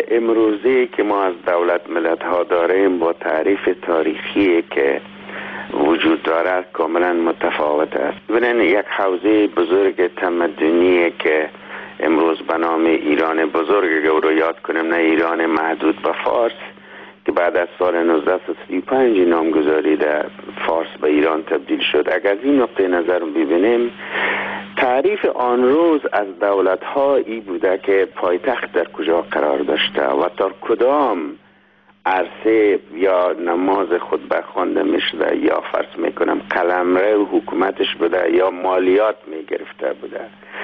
امروزی که ما از دولت ملت‌ها داریم با تعریف تاریخی که وجود دارد کاملا متفاوت است. ببینید یک حوزه بزرگ تمدنی که امروز به نام ایران بزرگ رو یاد کنیم، نه ایران محدود به فارس که بعد از سال 1935 نامگذاری در فارس به ایران تبدیل شد. اگر از این نقطه نظر ببینیم تعریف آن روز از دولت‌ها ای بوده که پایتخت در کجا قرار داشته و تا کدام عرصه یا نماز خطبه خوانده میشده یا فرض میکنم قلمرو حکومتش بوده یا مالیات میگرفته بوده.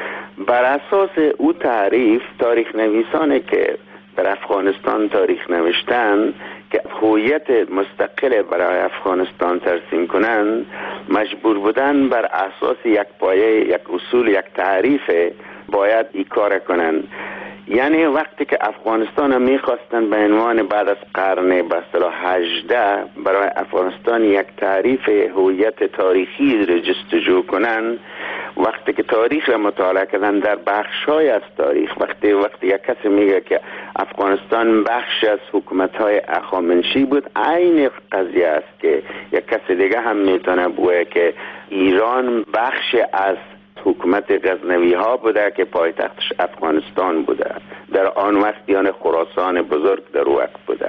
بر اساس او تعریف تاریخ نویسانی که در افغانستان تاریخ نوشتن که هویت مستقل برای افغانستان ترسیم کنن مجبور بودن بر اساس یک پایه، یک اصول، یک تعریف باید این کار کنن. یعنی وقتی که افغانستان میخواستن به عنوان بعد از قرن به اصطلاح 18 برای افغانستان یک تعریف هویت تاریخی را جستجو کنن، وقتی که تاریخ را مطالعه کردن در بخش‌های از تاریخ، وقتی یک کسی میگه که افغانستان بخش از حکومت‌های هخامنشی بود، عین قضیه است که یک کسی دیگه هم میتونه بگه که ایران بخش از حکومت غزنوی ها بوده که پایتختش افغانستان بوده در آن وقت، یعنی خراسان بزرگ در وقت بوده.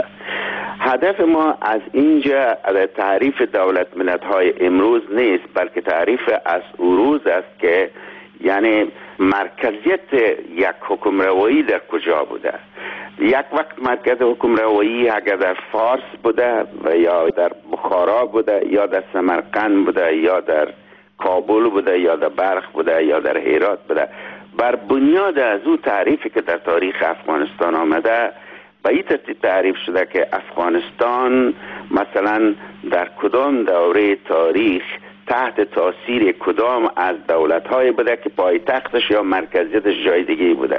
هدف ما از اینجا تعریف دولت ملت های امروز نیست، بلکه تعریف از روز است که یعنی مرکزیت یک حکمروایی در کجا بوده. یک وقت مرکز حکمروایی اگر در فارس بوده و یا در بخارا بوده یا در سمرقند بوده یا در کابل بوده یا در بلخ بوده یا در هرات بوده، بر بنیاد از او تعریفی که در تاریخ افغانستان آمده به این ترتیب تعریف شده که افغانستان مثلا در کدام دوره تاریخ تحت تاثیر کدام از دولت‌های بوده که پایتختش یا مرکزیتش جای دیگه بوده.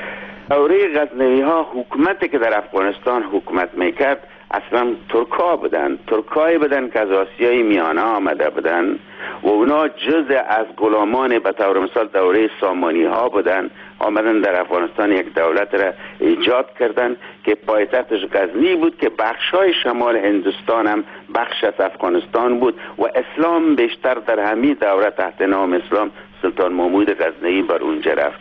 دوره غزنوی ها حکومتی که در افغانستان حکومت میکرد اصلا ترکا بودن، ترکایی بودن که از آسیای میانه آمده بودن و اونا جزء از غلامان به طور مثال دوره سامانی ها بودن، آمدن در افغانستان یک دولت را ایجاد کردن که پایتختش غزنی بود که بخشای شمال هندوستان هم بخش از افغانستان بود و اسلام بیشتر در همین دوره تحت نام اسلام سلطان محمود غزنوی بر اونجا رفت.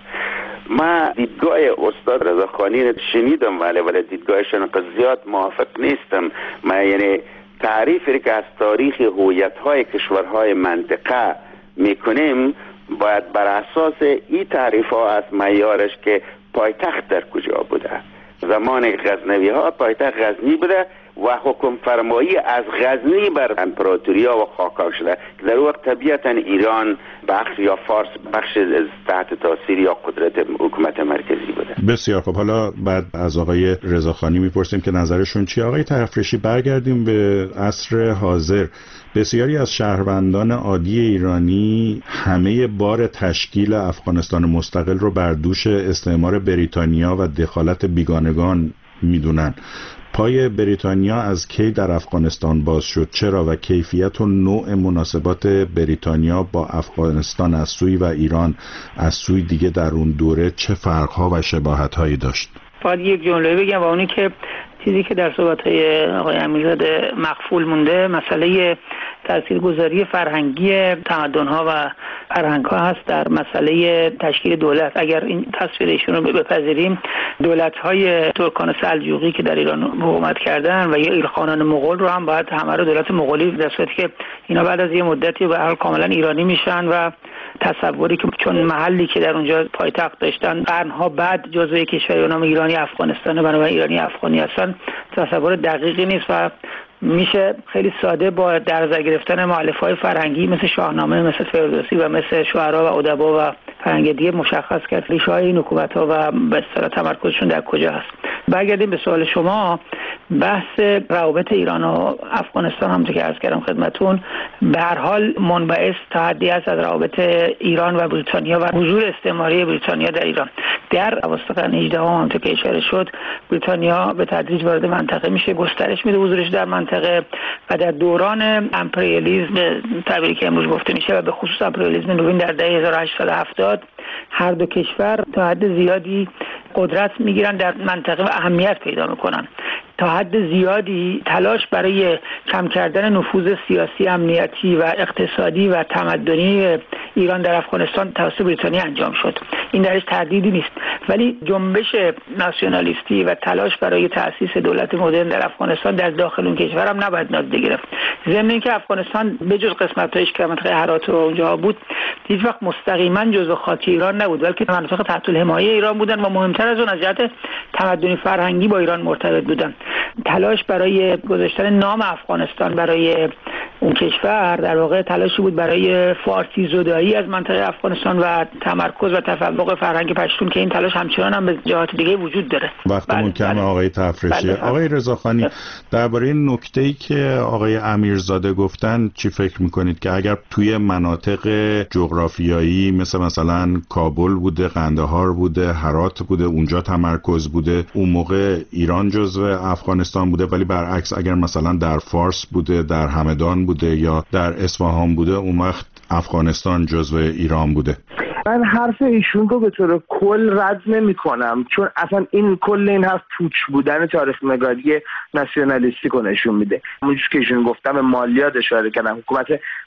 ما دیدگاه استاد رضاخانی شنیدم ولی دیدگاهشان زیاد موافق نیستم. ما یعنی تعریفی که از تاریخ هویت‌های کشورهای منطقه میکنیم باید بر اساس این تعریف‌ها از معیارش که پایتخت در کجا بوده. زمان غزنوی ها پایتخت غزنی بوده و حکم فرمایی از غزنی بر امپراتوریا و خاکا شده که در وقت طبیعتا ایران بخش یا فارس بخش تحت تاثیر یا قدرت حکومت مرکزی بوده. بسیار خب، حالا بعد از آقای رضاخانی میپرسیم که نظرشون چی. آقای تفریشی، برگردیم به عصر حاضر. بسیاری از شهروندان عادی ایرانی همه بار تشکیل افغانستان مستقل رو بر دوش استعمار بریتانیا و دخالت بیگانگان میدونن. پای بریتانیا از کی در افغانستان باز شد؟ چرا؟ و کیفیت و نوع مناسبات بریتانیا با افغانستان از سوی و ایران از سوی دیگه در اون دوره چه فرق‌ها و شباهت‌هایی داشت؟ باید یک جمله بگم و اونی که چیزی که در صحبت‌های آقای امیرزاده مخفول مونده، مسئله تاثیرگذاری فرهنگی تمدن‌ها و فرهنگ‌ها هست در مسئله تشکیل دولت. اگر این تصویر ایشون رو بپذیریم، دولت‌های ترکان سلجوقی که در ایران حکومت کردن و یا ایلخانان مغول رو هم باید همه رو دولت مغولی، در صورتی که اینا بعد از یه مدتی به هر حال کاملا ایرانی میشن و تصوری که چون محلی که در اونجا پایتخت داشتن قرن‌ها بعد جزو کشوری به نام ایرانی افغانستان، بنابراین ایرانی افغانی هستن، تصور دقیقی نیست و میشه خیلی ساده با در نظر گرفتن مؤلفه‌های فرهنگی مثل شاهنامه، مثل فردوسی و مثل شعرا و ادبا و فرهنگ دیگه مشخص کرد ریشه‌های این حکومت‌ها و به اصطلاح تمرکزشون در کجا هست. برگردیم به سوال شما. بحث روابط ایران و افغانستان همونطور که عرض کردم خدمتون به هر حال منبعث تحدی است از روابط ایران و بریتانیا و حضور استعماری بریتانیا در ایران. در اواسط قرن 18 همونطور که اشاره شد، بریتانیا به تدریج وارد منطقه میشه، گسترش میده حضورش در منطقه و در دوران امپریالیسم تعبیری که امروز گفته میشه و به خصوص امپریالیسم نوین در دهه 1870 هر دو کشور تا حد زیادی قدرت میگیرن در منطقه و اهمیت پیدا میکنن. تا حد زیادی تلاش برای کم کردن نفوذ سیاسی، امنیتی و اقتصادی و تمدنی ایران در افغانستان توسط بریتانیا انجام شد. این درش تردیدی نیست، ولی جنبش ناسیونالیستی و تلاش برای تأسیس دولت مدرن در افغانستان در داخل اون کشور هم نباید نادیده گرفت. ضمن اینکه افغانستان به جز قسمت‌هایش که منطقه هرات و اونجا بود هیچ وقت مستقیما جزو خاک ایران نبود، بلکه مناطق تحت الحمایه ایران بودن و مهمتر از اون از جهت تمدنی فرهنگی با ایران مرتبط بودن. تلاش برای گذاشتن نام افغانستان برای اون کشور در واقع تلاشی بود برای فارسی زدایی از منطقه افغانستان و تمرکز و تفوق فرهنگ پشتون که این تلاش همچنان هم به جهات دیگه وجود داره. وقتمون کمه آقای تفریشی. آقای رضاخانی، درباره این نکته‌ای که آقای امیرزاده گفتن چی فکر میکنید که اگر توی مناطق جغرافیایی مثلا کابل بوده، قندهار بوده، هرات بوده، اونجا تمرکز بوده، اون موقع ایران جزو افغانستان بوده، ولی برعکس اگر مثلا در فارس بوده، در همدان بوده یا در اصفهان بوده، اون وقت افغانستان جزو ایران بوده؟ من حرف ایشون رو به طور کل رد نمی کنم، چون اصلا این کل این حرف پوچ بودن تاریخ نگاری ناسیونالیستی رو نشون میده. همونجور که ایشون گفتم مالیات اشاره کردم، حکومت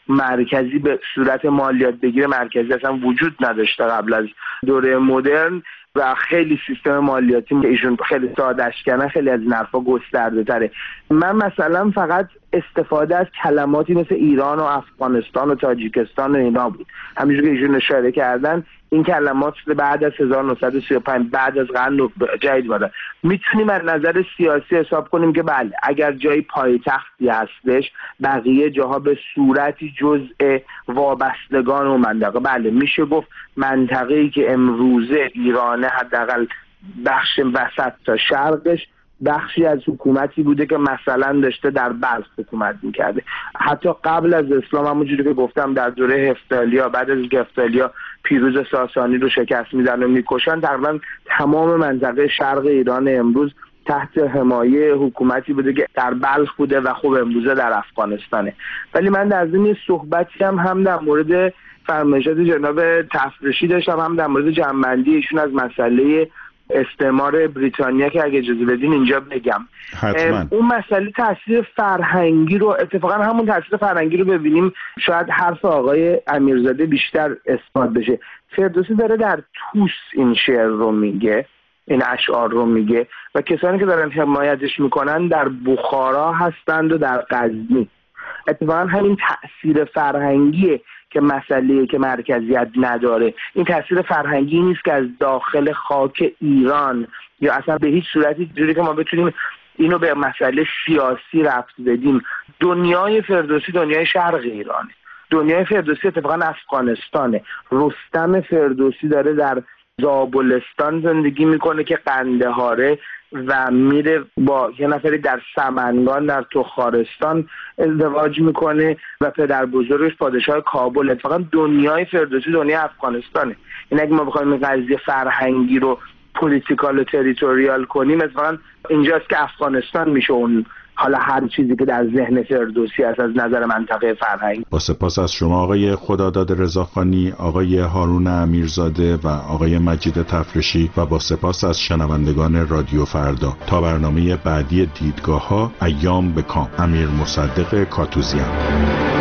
مرکزی به صورت مالیات بگیره مرکزی اصلا وجود نداشته قبل از دوره مدرن و خیلی سیستم مالیاتی که ایشون خیلی ساده‌اش کردن خیلی از این حرفا گسترده تره. من مثلا فقط استفاده از کلماتی مثل ایران و افغانستان و تاجیکستان و اینا بود. همینجور که ایشون اشاره کردن این کلمات بعد از 1935 بعد از قرن جدید بوده. میتونیم از نظر سیاسی حساب کنیم که بله اگر جای پایتختی هستش بقیه جاها به صورتی جزء وابستگان و منطقه، بله میشه گفت منطقه‌ای که امروزه ایرانه حداقل بخش وسط تا شرقش بخشی از حکومتی بوده که مثلا داشته در بلخ حکومت میکرده. حتی قبل از اسلام همونجوری که گفتم در دوره هفتالیا، بعد از اینکه هفتالیا پیروز ساسانی رو شکست میدن و میکشن، تقریبا تمام منطقه شرق ایران امروز تحت حمایه حکومتی بوده که در بلخ بوده و خب امروزه در افغانستانه. ولی من در ضمن صحبتی هم در مورد فرمایشات جناب تفریشی داشتم، هم در مورد جمع‌بندی ایشون از مسئله استعمار بریتانیا که اگه اجازه بدین اینجا بگم. حتما. اون مسئله تاثیر فرهنگی رو اتفاقا همون تاثیر فرهنگی رو ببینیم شاید حرف آقای امیرزاده بیشتر اثبات بشه. فردوسی داره در توس این شعر رو میگه این اشعار رو میگه و کسانی که دارن حمایتش میکنن در بخارا هستند و در غزنی. اتفاقا همین تأثیر فرهنگیه که مسئله که مرکزیت نداره. این تأثیر فرهنگی نیست که از داخل خاک ایران یا اصلا به هیچ صورتی جوری که ما بتونیم اینو به مسئله سیاسی ربط بدیم. دنیای فردوسی دنیای شرق ایرانه. دنیای فردوسی اتفاقا افغانستانه. رستم فردوسی داره در زابلستان زندگی میکنه که قندهاره و میره با یه نفری در سمنگان در تخارستان ازدواج میکنه و پدر بزرگش پادشاه کابل. اتفاقا دنیای فردوسی دنیای افغانستانه. این اگه ما بخوایم این قضیه فرهنگی رو پولیتیکال و تریتوریال کنیم، اتفاقا اینجاست که افغانستان میشه اون حالا هر چیزی که در ذهن فردوسی است از نظر منطقه فرهنگی. با سپاس از شما آقای خداداد رضاخانی، آقای هارون امیرزاده و آقای مجید تفرشی و با سپاس از شنوندگان رادیو فردا. تا برنامه بعدی دیدگاه‌ها، ایام به کام. امیر مصدق کاتوزیان.